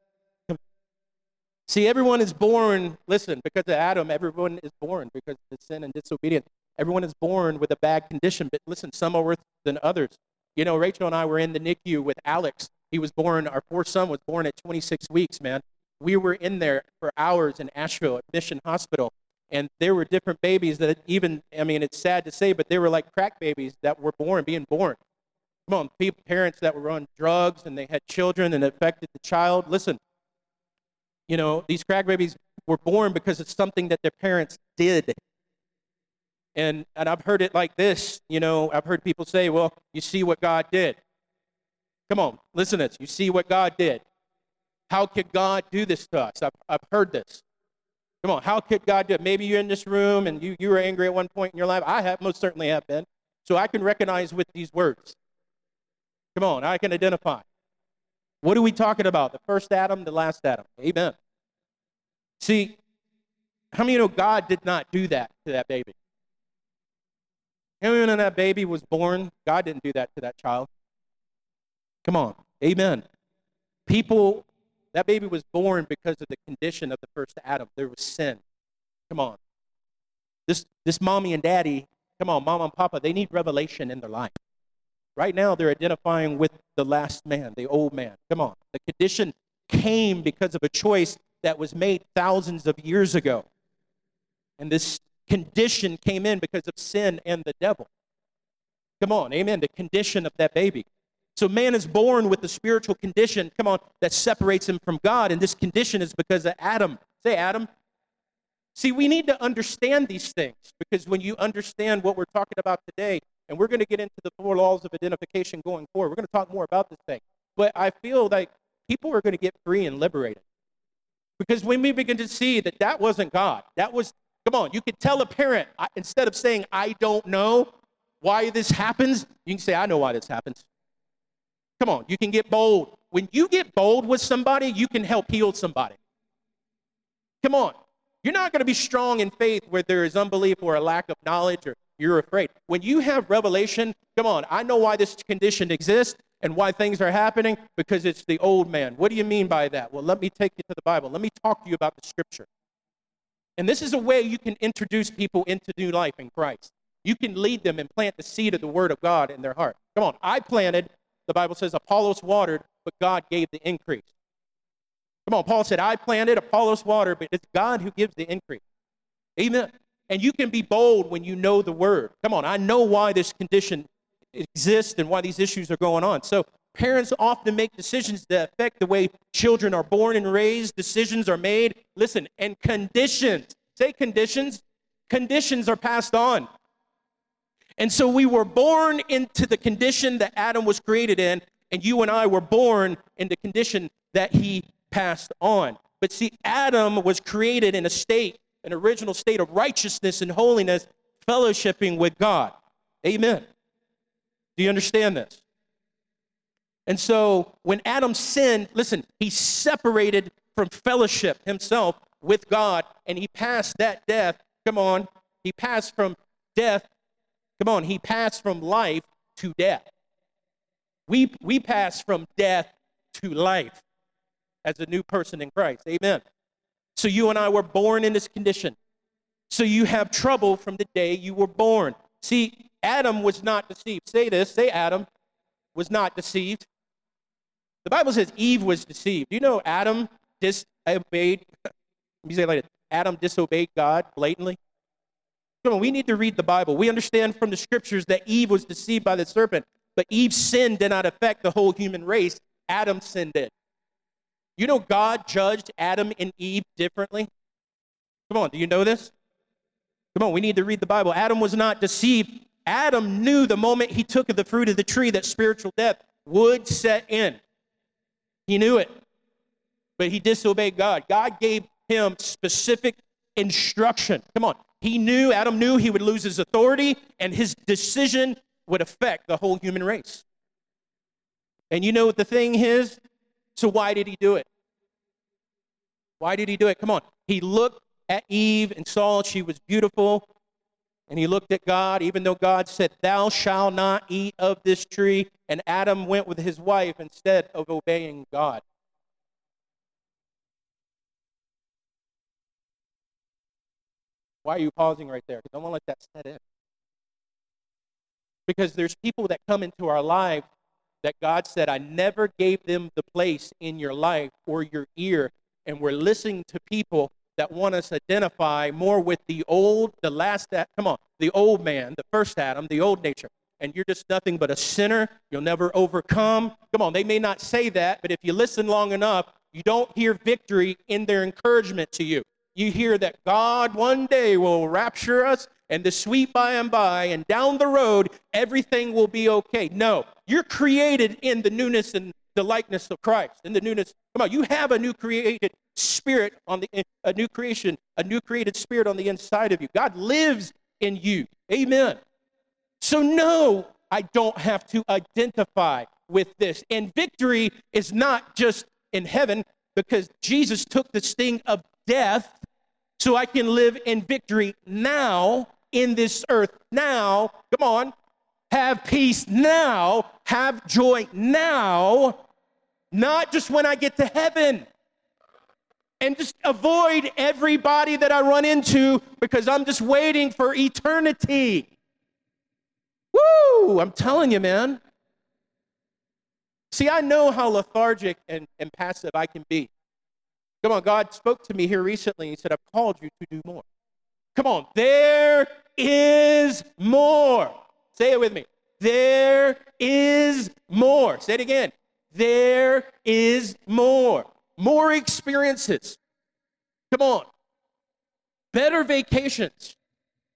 See, everyone is born, listen, because of Adam, everyone is born because of sin and disobedience. Everyone is born with a bad condition, but listen, some are worse than others. You know, Rachel and I were in the N I C U with Alex. He was born, our fourth son was born at twenty-six weeks, man. We were in there for hours in Asheville at Mission Hospital, and there were different babies that even, I mean, it's sad to say, but they were like crack babies that were born, being born. Come on, people, parents that were on drugs and they had children and it affected the child. Listen, you know, these crack babies were born because of something that their parents did. And and I've heard it like this, you know, I've heard people say, well, you see what God did. Come on, listen to this. You see what God did. How could God do this to us? I've, I've heard this. Come on, how could God do it? Maybe you're in this room and you, you were angry at one point in your life. I have, most certainly have been. So I can recognize with these words. Come on, I can identify. What are we talking about? The first Adam, the last Adam. Amen. See, how many of you know God did not do that to that baby? How many of you know that baby was born? God didn't do that to that child. Come on. Amen. People, that baby was born because of the condition of the first Adam. There was sin. Come on. This, this mommy and daddy, come on, mama and papa, they need revelation in their life. Right now, they're identifying with the last man, the old man. Come on. The condition came because of a choice that was made thousands of years ago. And this condition came in because of sin and the devil. Come on, amen, the condition of that baby. So man is born with the spiritual condition, come on, that separates him from God. And this condition is because of Adam. Say Adam. See, we need to understand these things because when you understand what we're talking about today, and we're going to get into the four laws of identification going forward. We're going to talk more about this thing. But I feel like people are going to get free and liberated. Because when we begin to see that that wasn't God, that was, come on, you could tell a parent, I, instead of saying, I don't know why this happens, you can say, I know why this happens. Come on, you can get bold. When you get bold with somebody, you can help heal somebody. Come on. You're not going to be strong in faith where there is unbelief or a lack of knowledge or you're afraid. When you have revelation, come on, I know why this condition exists and why things are happening, because it's the old man. What do you mean by that? Well, let me take you to the Bible. Let me talk to you about the Scripture. And this is a way you can introduce people into new life in Christ. You can lead them and plant the seed of the Word of God in their heart. Come on, I planted, the Bible says Apollos watered, but God gave the increase. Come on, Paul said, I planted, Apollos watered, but it's God who gives the increase. Amen. And you can be bold when you know the Word. Come on, I know why this condition exists and why these issues are going on. So parents often make decisions that affect the way children are born and raised. Decisions are made. Listen, and conditions, say conditions, conditions are passed on. And so we were born into the condition that Adam was created in, and you and I were born in the condition that he passed on. But see, Adam was created in a state, an original state of righteousness and holiness, fellowshipping with God. Amen. Do you understand this? And so when Adam sinned, listen, he separated from fellowship himself with God, and he passed that death. Come on. He passed from death. Come on. He passed from life to death. We, we pass from death to life as a new person in Christ. Amen. So you and I were born in this condition. So you have trouble from the day you were born. See, Adam was not deceived. Say this. Say Adam was not deceived. The Bible says Eve was deceived. You know Adam disobeyed. Let me say it like this. Adam disobeyed God blatantly. Come on, we need to read the Bible. We understand from the Scriptures that Eve was deceived by the serpent, but Eve's sin did not affect the whole human race. Adam's sin did. You know God judged Adam and Eve differently? Come on, do you know this? Come on, we need to read the Bible. Adam was not deceived. Adam knew the moment he took of the fruit of the tree that spiritual death would set in. He knew it, but he disobeyed God. God gave him specific instruction. Come on, he knew, Adam knew he would lose his authority, and his decision would affect the whole human race. And you know what the thing is? So why did he do it? Why did he do it? Come on. He looked at Eve and saw she was beautiful. And he looked at God, even though God said, thou shalt not eat of this tree. And Adam went with his wife instead of obeying God. Why are you pausing right there? Because I want to let that set in. Because there's people that come into our life that God said, I never gave them the place in your life or your ear. And we're listening to people that want us to identify more with the old, the last, come on, the old man, the first Adam, the old nature. And you're just nothing but a sinner. You'll never overcome. Come on, they may not say that, but if you listen long enough, you don't hear victory in their encouragement to you. You hear that God one day will rapture us, and the sweet by and by, and down the road, everything will be okay. No, you're created in the newness and the likeness of Christ, in the newness. Come on, you have a new created spirit on the, a new creation, a new created spirit on the inside of you. God lives in you. Amen. So no, I don't have to identify with this. And victory is not just in heaven, because Jesus took the sting of death so I can live in victory now in this earth. Now, come on, have peace now, have joy now, not just when I get to heaven. And just avoid everybody that I run into because I'm just waiting for eternity. Woo! I'm telling you, man. See, I know how lethargic and, and passive I can be. Come on, God spoke to me here recently. He said, I've called you to do more. Come on, there is more. Say it with me. There is more. Say it again. There is more. More experiences. Come on. Better vacations.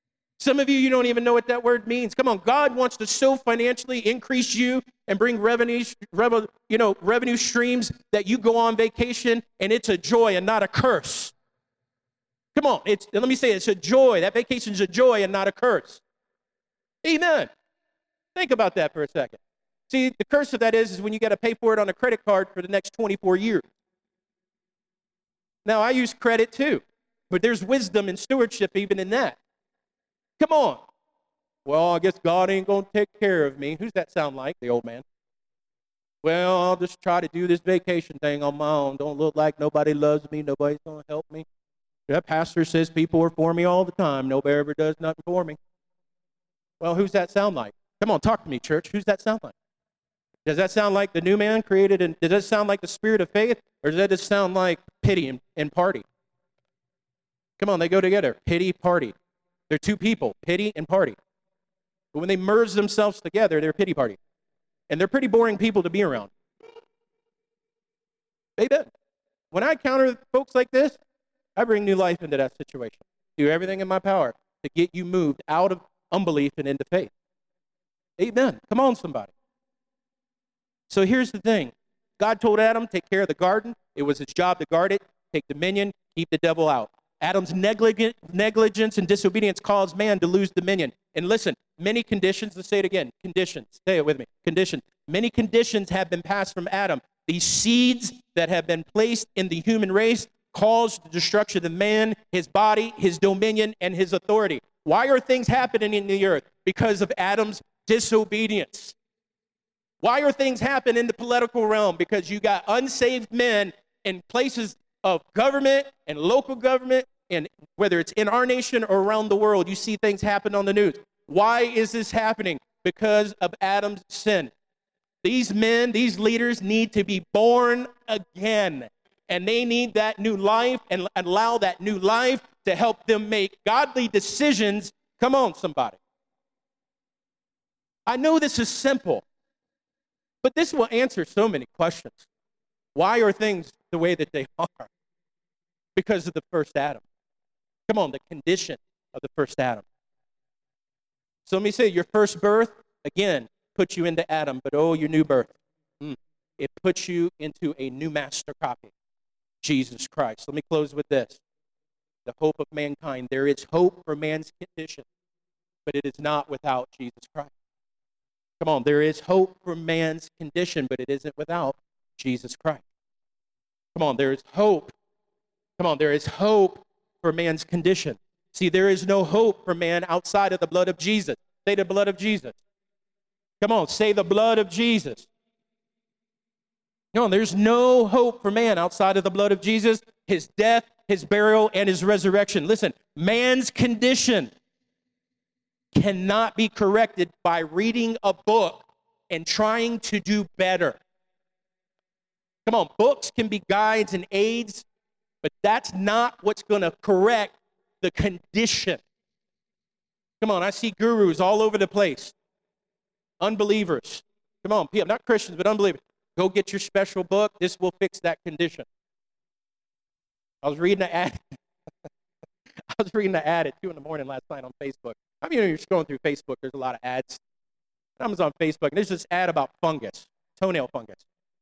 Some of you, you don't even know what that word means. Come on, God wants to so financially increase you and bring revenue, revenue, you know, revenue streams that you go on vacation and it's a joy and not a curse. Come on, it's, let me say it, it's a joy. That vacation is a joy and not a curse. Amen. Think about that for a second. See, the curse of that is, is when you got to pay for it on a credit card for the next twenty-four years. Now, I use credit too, but there's wisdom and stewardship even in that. Come on. Well, I guess God ain't going to take care of me. Who's that sound like? The old man. Well, I'll just try to do this vacation thing on my own. Don't look like nobody loves me. Nobody's going to help me. That pastor says people are for me all the time. Nobody ever does nothing for me. Well, who's that sound like? Come on, talk to me, church. Who's that sound like? Does that sound like the new man created? And does that sound like the spirit of faith? Or does that just sound like pity and, and party? Come on, they go together. Pity, party. They're two people, pity and party. But when they merge themselves together, they're pity party. And they're pretty boring people to be around. Amen. When I encounter folks like this, I bring new life into that situation. Do everything in my power to get you moved out of unbelief and into faith. Amen. Come on, somebody. So here's the thing. God told Adam, take care of the garden. It was his job to guard it, take dominion, keep the devil out. Adam's negligent, negligence and disobedience caused man to lose dominion. And listen, many conditions, let's say it again, conditions, say it with me, conditions. Many conditions have been passed from Adam. These seeds that have been placed in the human race caused the destruction of man, his body, his dominion, and his authority. Why are things happening in the earth? Because of Adam's disobedience. Why are things happening in the political realm? Because you got unsaved men in places of government and local government, and whether it's in our nation or around the world, you see things happen on the news. Why is this happening? Because of Adam's sin. These men, these leaders need to be born again, and they need that new life and allow that new life to help them make godly decisions. Come on, somebody. I know this is simple, but this will answer so many questions. Why are things the way that they are? Because of the first Adam. Come on, the condition of the first Adam. So let me say, your first birth, again, puts you into Adam, but oh, your new birth, mm, it puts you into a new master copy, Jesus Christ. Let me close with this. The hope of mankind. There is hope for man's condition, but it is not without Jesus Christ. Come on, there is hope for man's condition, but it isn't without Jesus Christ. Come on, there is hope. Come on, there is hope for man's condition. See, there is no hope for man outside of the blood of Jesus. Say the blood of Jesus. Come on, say the blood of Jesus. No, there's no hope for man outside of the blood of Jesus, his death, his burial, and his resurrection. Listen, man's condition cannot be corrected by reading a book and trying to do better. Come on, books can be guides and aids, but that's not what's going to correct the condition. Come on, I see gurus all over the place. Unbelievers. Come on, people, not Christians, but unbelievers. Go get your special book. This will fix that condition. I was reading an ad. I was reading an ad at two in the morning last night on Facebook. I mean, you're scrolling through Facebook, there's a lot of ads. I was on Facebook, and there's this ad about fungus, toenail fungus.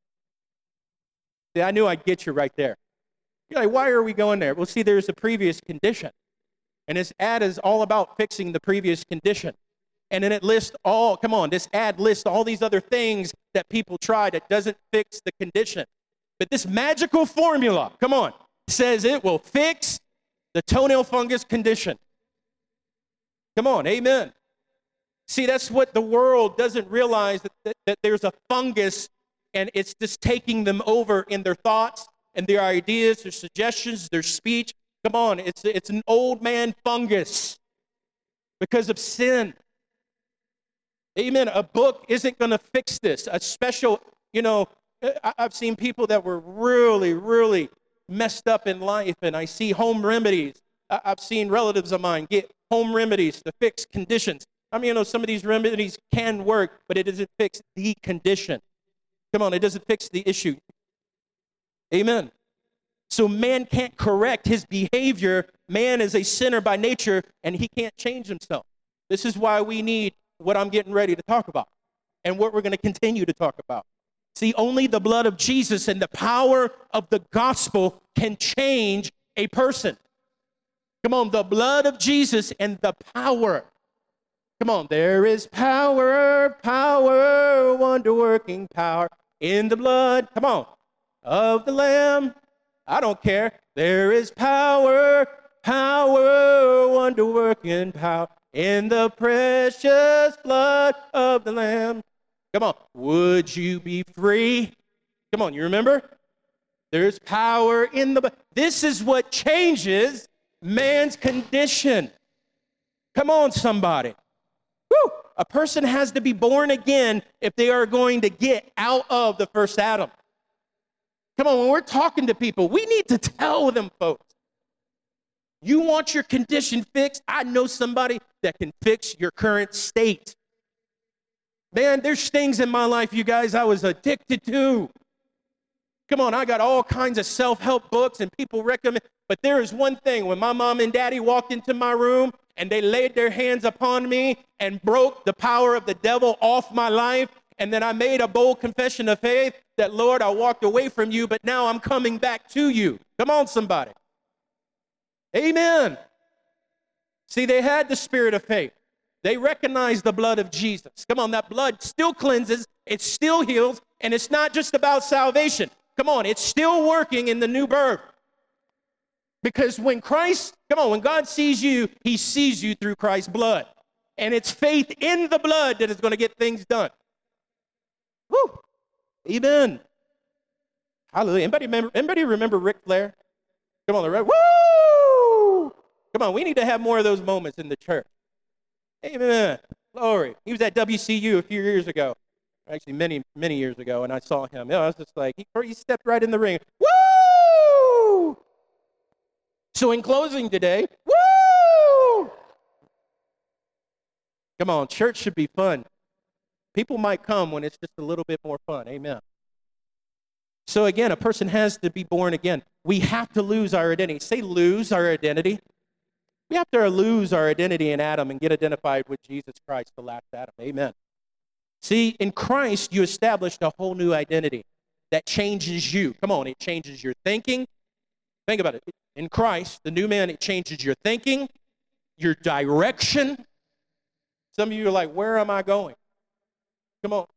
See, I knew I'd get you right there. You're like, why are we going there? Well, see, there's a previous condition. And this ad is all about fixing the previous condition. And then it lists all, come on, this ad lists all these other things that people try that doesn't fix the condition. But this magical formula, come on, says it will fix the toenail fungus condition. Come on, amen. See, that's what the world doesn't realize, that, that, that there's a fungus and it's just taking them over in their thoughts and their ideas, their suggestions, their speech. Come on, it's, it's an old man fungus because of sin. Amen. A book isn't going to fix this. A special, you know, I've seen people that were really, really messed up in life, and I see home remedies. I've seen relatives of mine get home remedies to fix conditions. I mean, you know, some of these remedies can work, but it doesn't fix the condition. Come on, it doesn't fix the issue. Amen. So man can't correct his behavior. Man is a sinner by nature, and he can't change himself. This is why we need what I'm getting ready to talk about and what we're going to continue to talk about. See, only the blood of Jesus and the power of the gospel can change a person. Come on, the blood of Jesus and the power. Come on, there is power, power, wonder-working power in the blood. Come on, of the Lamb. I don't care. There is power, power, wonder-working power in the precious blood of the Lamb. Come on, would you be free? Come on, you remember? There's power in the blood. This is what changes man's condition. Come on, somebody. Woo! A person has to be born again if they are going to get out of the first Adam. Come on, when we're talking to people, we need to tell them, folks. You want your condition fixed? I know somebody that can fix your current state. Man, there's things in my life, you guys, I was addicted to. Come on, I got all kinds of self-help books and people recommend. But there is one thing, when my mom and daddy walked into my room and they laid their hands upon me and broke the power of the devil off my life, and then I made a bold confession of faith that, Lord, I walked away from you, but now I'm coming back to you. Come on, somebody. Amen. See, they had the spirit of faith. They recognized the blood of Jesus. Come on, that blood still cleanses, it still heals, and it's not just about salvation. Come on, it's still working in the new birth. Because when Christ, come on, when God sees you, he sees you through Christ's blood. And it's faith in the blood that is going to get things done. Woo! Amen. Hallelujah. Anybody remember, anybody remember Ric Flair? Come on, the woo! Come on, we need to have more of those moments in the church. Amen. Glory. He was at W C U a few years ago. Actually, many, many years ago, and I saw him. You know, I was just like, he, he stepped right in the ring. Woo! So in closing today, woo! Come on, church should be fun. People might come when it's just a little bit more fun. Amen. So again, a person has to be born again. We have to lose our identity. Say lose our identity. We have to lose our identity in Adam and get identified with Jesus Christ, the last Adam. Amen. See, in Christ, you established a whole new identity that changes you. Come on, it changes your thinking. Think about it. In Christ, the new man, it changes your thinking, your direction. Some of you are like, where am I going? Come on.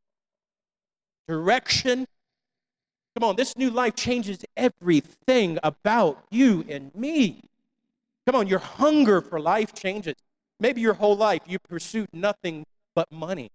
Direction. Come on, this new life changes everything about you and me. Come on, your hunger for life changes. Maybe your whole life you pursued nothing but money.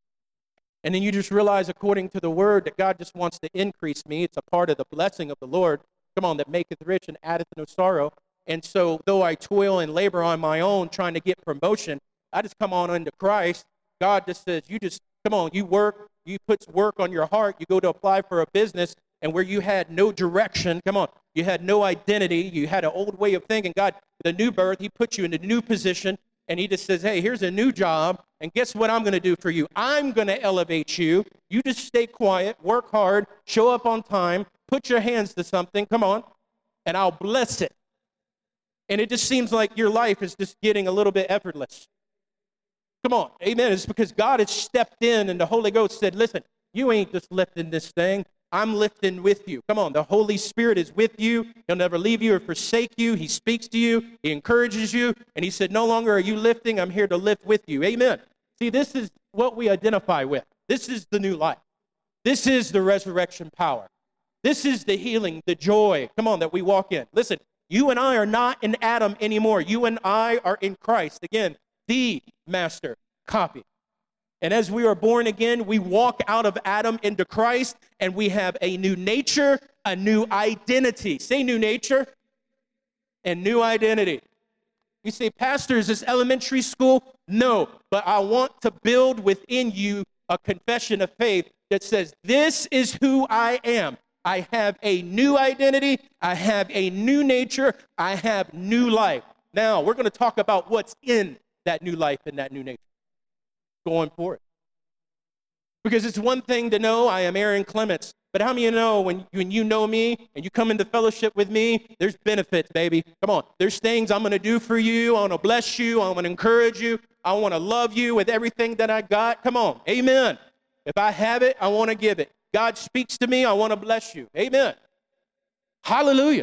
And then you just realize, according to the word, that God just wants to increase me. It's a part of the blessing of the Lord. Come on, that maketh rich and addeth no sorrow. And so though I toil and labor on my own trying to get promotion, I just come on into Christ. God just says, you just, come on, you work, you put work on your heart, you go to apply for a business, and where you had no direction, come on, you had no identity, you had an old way of thinking. God, the new birth, he put you in a new position, and he just says, hey, here's a new job, and guess what I'm going to do for you? I'm going to elevate you. You just stay quiet, work hard, show up on time, put your hands to something, come on, and I'll bless it. And it just seems like your life is just getting a little bit effortless. Come on, amen. It's because God has stepped in and the Holy Ghost said, listen, you ain't just lifting this thing. I'm lifting with you. Come on, the Holy Spirit is with you. He'll never leave you or forsake you. He speaks to you. He encourages you. And he said, no longer are you lifting. I'm here to lift with you. Amen. See, this is what we identify with. This is the new life. This is the resurrection power. This is the healing, the joy, come on, that we walk in. Listen, you and I are not in Adam anymore. You and I are in Christ. Again, the master copy. And as we are born again, we walk out of Adam into Christ, and we have a new nature, a new identity. Say new nature and new identity. You say, Pastor, is this elementary school? No, but I want to build within you a confession of faith that says, this is who I am. I have a new identity. I have a new nature. I have new life. Now, we're going to talk about what's in that new life and that new nature. Going for it. Because it's one thing to know I am Aaron Clements, but how many of you know when, when you know me and you come into fellowship with me, there's benefits, baby. Come on. There's things I'm going to do for you. I'm going to bless you. I'm going to encourage you. I want to love you with everything that I got. Come on. Amen. If I have it, I want to give it. God speaks to me, I want to bless you. Amen. Hallelujah.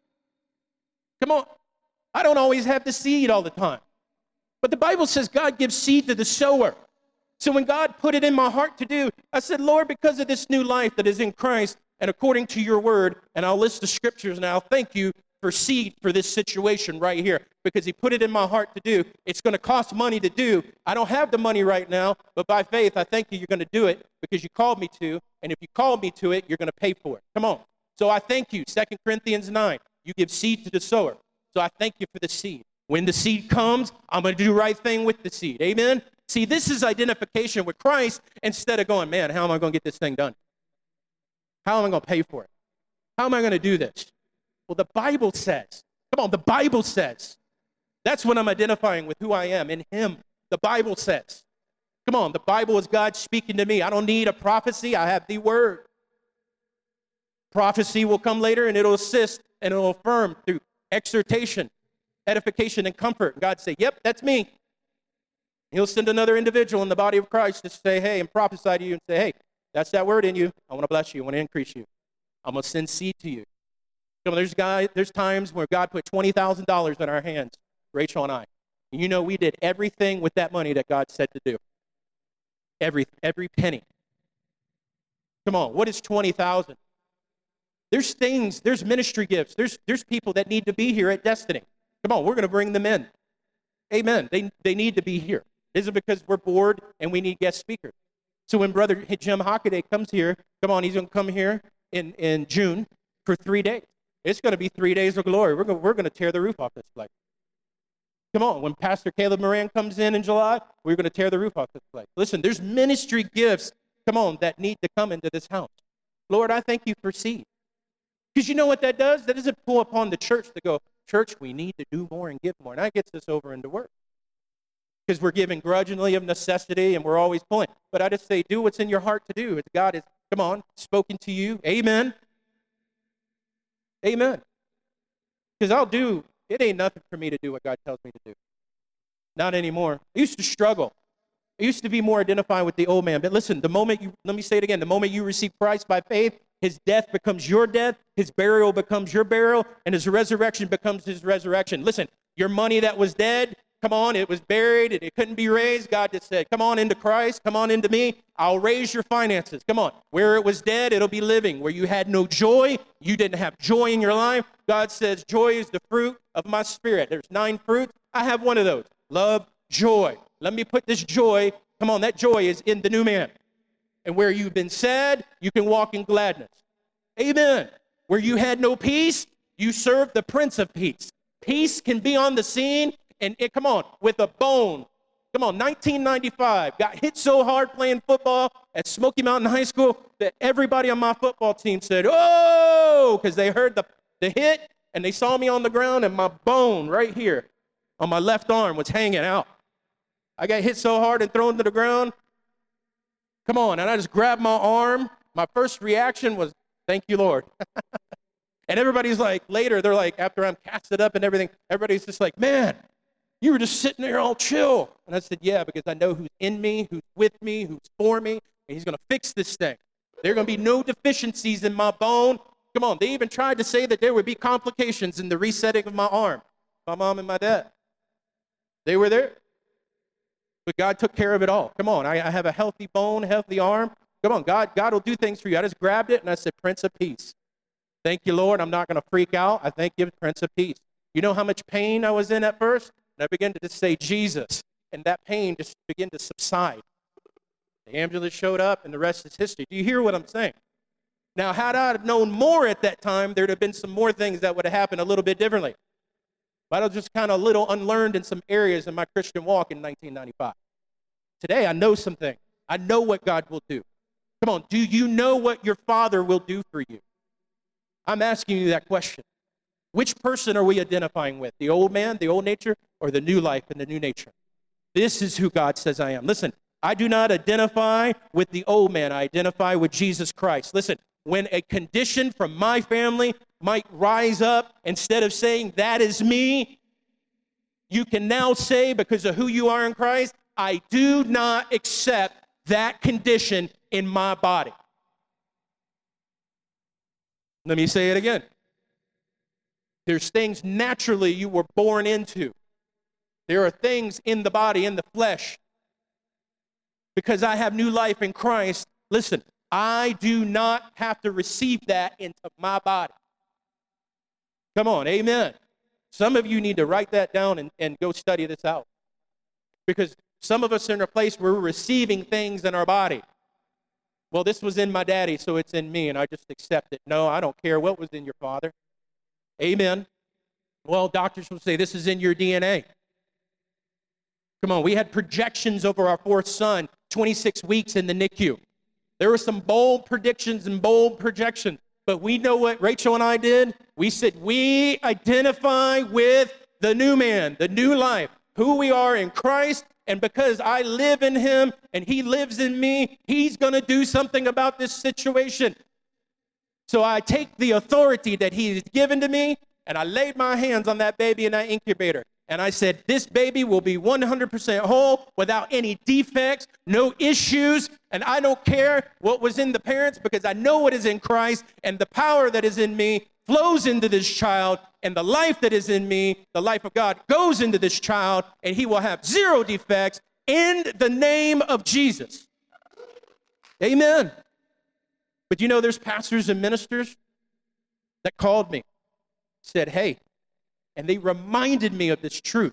Come on. I don't always have the seed all the time. But the Bible says God gives seed to the sower. So when God put it in my heart to do, I said, Lord, because of this new life that is in Christ and according to your word, and I'll list the scriptures and I'll thank you for seed for this situation right here because he put it in my heart to do. It's going to cost money to do. I don't have the money right now, but by faith, I thank you you're going to do it because you called me to, and if you called me to it, you're going to pay for it. Come on. So I thank you. Second Corinthians nine, you give seed to the sower. So I thank you for the seed. When the seed comes, I'm going to do the right thing with the seed. Amen? See, this is identification with Christ instead of going, man, how am I going to get this thing done? How am I going to pay for it? How am I going to do this? Well, the Bible says, come on, the Bible says. That's when I'm identifying with who I am in him. The Bible says. Come on, the Bible is God speaking to me. I don't need a prophecy. I have the word. Prophecy will come later and it'll assist and it'll affirm through exhortation, edification, and comfort. God say, yep, that's me. He'll send another individual in the body of Christ to say, hey, and prophesy to you and say, hey, that's that word in you. I want to bless you. I want to increase you. I'm going to send seed to you. Come on, there's guys, there's times where God put twenty thousand dollars in our hands, Rachel and I. And you know, we did everything with that money that God said to do. Every, every penny. Come on, what is twenty thousand? There's things, there's ministry gifts. There's, there's people that need to be here at Destiny. Come on, we're going to bring them in. Amen. They, they need to be here. It isn't because we're bored and we need guest speakers. So when Brother Jim Hockaday comes here, come on, he's going to come here in, in June for three days. It's going to be three days of glory. We're going, we're going to tear the roof off this place. Come on, when Pastor Caleb Moran comes in in July, we're going to tear the roof off this place. Listen, there's ministry gifts, come on, that need to come into this house. Lord, I thank you for seed. Because you know what that does? That doesn't pull upon the church to go, church, we need to do more and give more. And that gets us over into work. Because we're giving grudgingly of necessity and we're always pulling. But I just say, do what's in your heart to do. As God has, come on, spoken to you. Amen. Amen. Because I'll do, it ain't nothing for me to do what God tells me to do. Not anymore. I used to struggle. I used to be more identified with the old man. But listen, the moment you, let me say it again, the moment you receive Christ by faith, his death becomes your death, his burial becomes your burial, and his resurrection becomes his resurrection. Listen, your money that was dead, come on, it was buried and it couldn't be raised. God just said, come on into Christ, come on into me. I'll raise your finances. Come on. Where it was dead, it'll be living. Where you had no joy, you didn't have joy in your life. God says, joy is the fruit of my spirit. There's nine fruits. I have one of those. Love, joy. Let me put this joy, come on, that joy is in the new man. And where you've been sad, you can walk in gladness. Amen. Where you had no peace, you serve the Prince of Peace. Peace can be on the scene, and it, come on, with a bone. Come on, nineteen ninety-five, got hit so hard playing football at Smoky Mountain High School that everybody on my football team said, oh, because they heard the, the hit, and they saw me on the ground, and my bone right here on my left arm was hanging out. I got hit so hard and thrown to the ground. Come on, and I just grabbed my arm. My first reaction was, thank you, Lord. And everybody's like, later, they're like, after I'm casted up and everything, everybody's just like, man, you were just sitting there all chill. And I said, yeah, because I know who's in me, who's with me, who's for me, and he's going to fix this thing. There are going to be no deficiencies in my bone. Come on, they even tried to say that there would be complications in the resetting of my arm. My mom and my dad. They were there. But God took care of it all. Come on, I, I have a healthy bone, healthy arm. Come on, God, God will do things for you. I just grabbed it and I said, Prince of Peace. Thank you, Lord. I'm not going to freak out. I thank you, Prince of Peace. You know how much pain I was in at first? And I began to just say, Jesus. And that pain just began to subside. The ambulance showed up and the rest is history. Do you hear what I'm saying? Now, had I known more at that time, there'd have been some more things that would have happened a little bit differently. But I was just kind of a little unlearned in some areas in my Christian walk in nineteen ninety-five. Today, I know some things. I know what God will do. Come on, do you know what your Father will do for you? I'm asking you that question. Which person are we identifying with? The old man, the old nature, or the new life and the new nature? This is who God says I am. Listen, I do not identify with the old man. I identify with Jesus Christ. Listen, when a condition from my family might rise up, instead of saying, that is me, you can now say, because of who you are in Christ, I do not accept that condition in my body. Let me say it again. There's things naturally you were born into. There are things in the body, in the flesh. Because I have new life in Christ, listen, I do not have to receive that into my body. Come on, amen. Some of you need to write that down and, and go study this out. Because some of us are in a place where we're receiving things in our body. Well, this was in my daddy, so it's in me, and I just accept it. No, I don't care what was in your father. Amen. Well, doctors will say this is in your D N A. Come on, we had projections over our fourth son, twenty-six weeks in the N I C U. There were some bold predictions and bold projections, but we know what Rachel and I did? We said we identify with the new man, the new life, who we are in Christ, and because I live in him and he lives in me, he's going to do something about this situation. So I take the authority that he's given to me, and I laid my hands on that baby in that incubator. And I said, this baby will be one hundred percent whole without any defects, no issues. And I don't care what was in the parents because I know what is in Christ, and the power that is in me flows into this child, and the life that is in me, the life of God, goes into this child, and he will have zero defects in the name of Jesus. Amen. But you know, there's pastors and ministers that called me, said, hey, and they reminded me of this truth.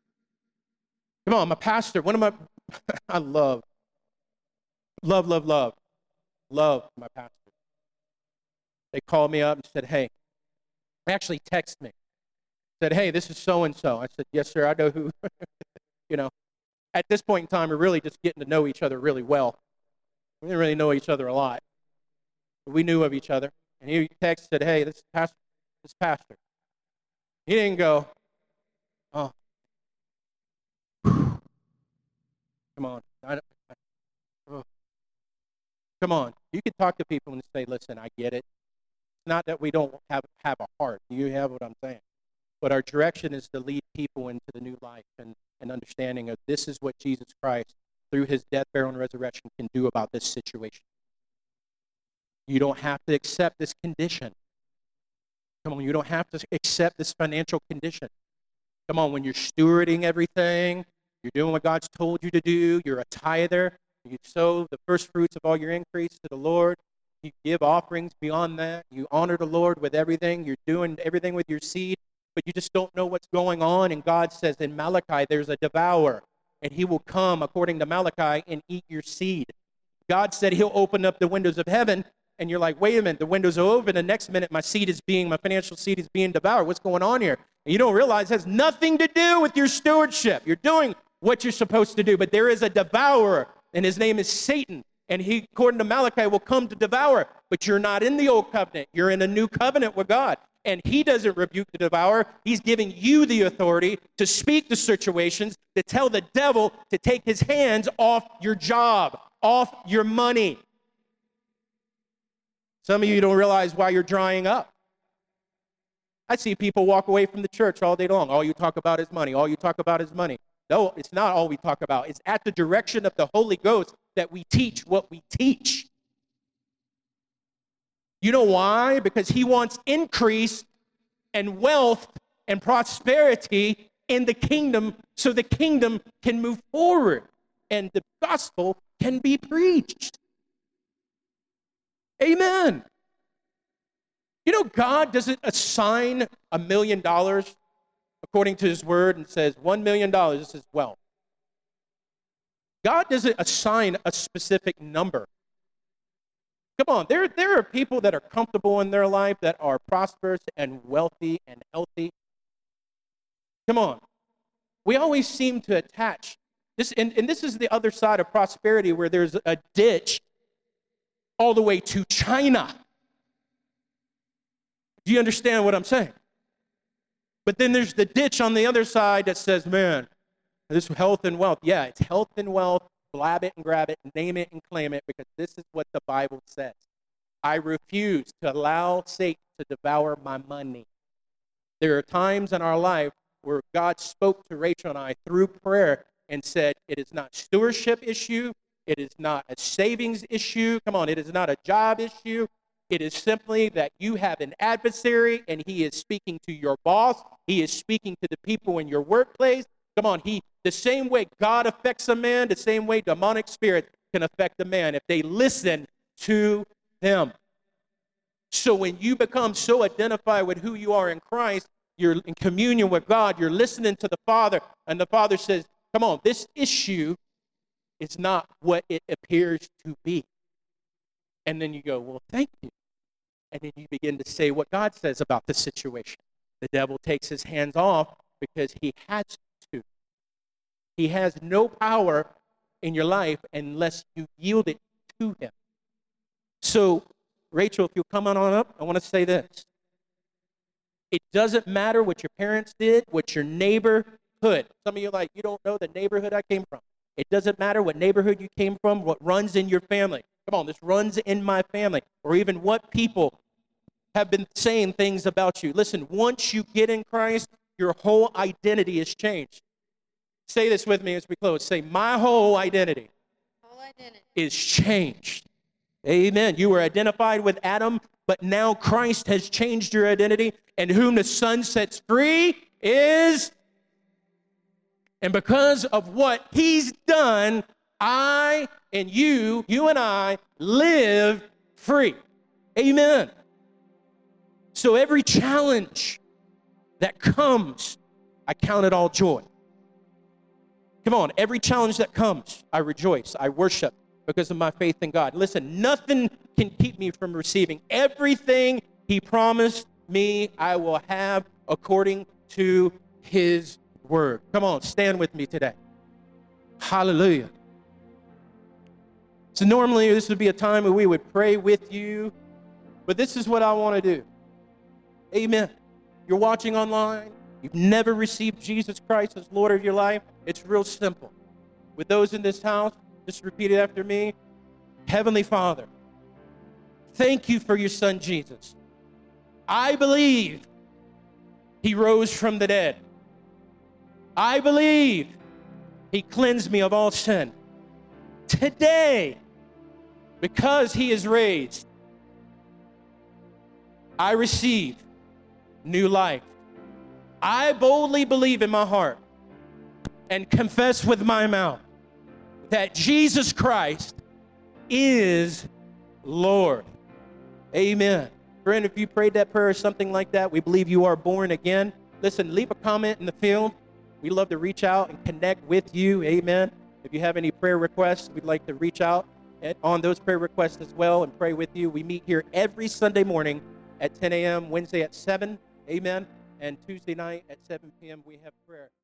Come on, I'm a pastor. One of my, I love, love, love, love, love my pastor. They called me up and said, hey, actually text me. Said, hey, this is so-and-so. I said, yes, sir, I know who. You know, at this point in time, we're really just getting to know each other really well. We didn't really know each other a lot. But we knew of each other. And he texted, said, hey, this is pastor. This is pastor. He didn't go, oh, come on. I, I, oh. Come on. You can talk to people and say, listen, I get it. It's not that we don't have, have a heart. You have what I'm saying. But our direction is to lead people into the new life and, and understanding of this is what Jesus Christ, through his death, burial, and resurrection, can do about this situation. You don't have to accept this condition. Come on, you don't have to accept this financial condition. Come on, when you're stewarding everything, you're doing what God's told you to do, you're a tither, you sow the first fruits of all your increase to the Lord, you give offerings beyond that, you honor the Lord with everything, you're doing everything with your seed, but you just don't know what's going on, and God says in Malachi, there's a devourer, and he will come, according to Malachi, and eat your seed. God said he'll open up the windows of heaven, and you're like, wait a minute, the windows are open. The next minute, my seed is being, my financial seed is being devoured. What's going on here? And you don't realize it has nothing to do with your stewardship. You're doing what you're supposed to do, but there is a devourer, and his name is Satan. And he, according to Malachi, will come to devour. But you're not in the old covenant. You're in a new covenant with God. And he doesn't rebuke the devourer. He's giving you the authority to speak to situations, to tell the devil to take his hands off your job, off your money. Some of you don't realize why you're drying up. I see people walk away from the church all day long. All you talk about is money. All you talk about is money. No, it's not all we talk about. It's at the direction of the Holy Ghost that we teach what we teach. You know why? Because he wants increase and wealth and prosperity in the kingdom so the kingdom can move forward and the gospel can be preached. Amen. You know, God doesn't assign a million dollars according to his word and says one million dollars, this is wealth. God doesn't assign a specific number. Come on, there, there are people that are comfortable in their life that are prosperous and wealthy and healthy. Come on. We always seem to attach this, and, and this is the other side of prosperity where there's a ditch all the way to China. Do you understand what I'm saying? But then there's the ditch on the other side that says, man, this health and wealth. Yeah, it's health and wealth. Blab it and grab it, name it and claim it, because this is what the Bible says. I refuse to allow Satan to devour my money. There are times in our life where God spoke to Rachel and I through prayer and said, it is not stewardship issue. It is not a savings issue. Come on, it is not a job issue. It is simply that you have an adversary and he is speaking to your boss. He is speaking to the people in your workplace. Come on, he the same way God affects a man, the same way demonic spirits can affect a man if they listen to them. So when you become so identified with who you are in Christ, you're in communion with God, you're listening to the Father, and the Father says, come on, this issue is not what it appears to be. And then you go, well, thank you. And then you begin to say what God says about the situation. The devil takes his hands off because he has to. He has no power in your life unless you yield it to him. So, Rachel, if you'll come on up, I want to say this. It doesn't matter what your parents did, what your neighborhood. Some of you are like, you don't know the neighborhood I came from. It doesn't matter what neighborhood you came from, what runs in your family. Come on, this runs in my family. Or even what people have been saying things about you. Listen, once you get in Christ, your whole identity is changed. Say this with me as we close. Say, my whole identity, whole identity. is changed. Amen. You were identified with Adam, but now Christ has changed your identity, and whom the Son sets free is... And because of what he's done, I and you, you and I, live free. Amen. So every challenge that comes, I count it all joy. Come on, every challenge that comes, I rejoice, I worship because of my faith in God. Listen, nothing can keep me from receiving everything he promised me I will have according to his word. Come on, stand with me today. Hallelujah. So normally this would be a time where we would pray with you, but this is what I want to do. Amen. You're watching online. You've never received Jesus Christ as Lord of your life. It's real simple. With those in this house, just repeat it after me. Heavenly Father, thank you for your Son, Jesus. I believe he rose from the dead. I believe he cleansed me of all sin. Today, because he is raised, I receive new life. I boldly believe in my heart and confess with my mouth that Jesus Christ is Lord. Amen. Friend, if you prayed that prayer or something like that, we believe you are born again. Listen, leave a comment in the field. We love to reach out and connect with you. Amen. If you have any prayer requests, we'd like to reach out on those prayer requests as well and pray with you. We meet here every Sunday morning at ten a.m., Wednesday at seven. Amen. And Tuesday night at seven p.m. we have prayer.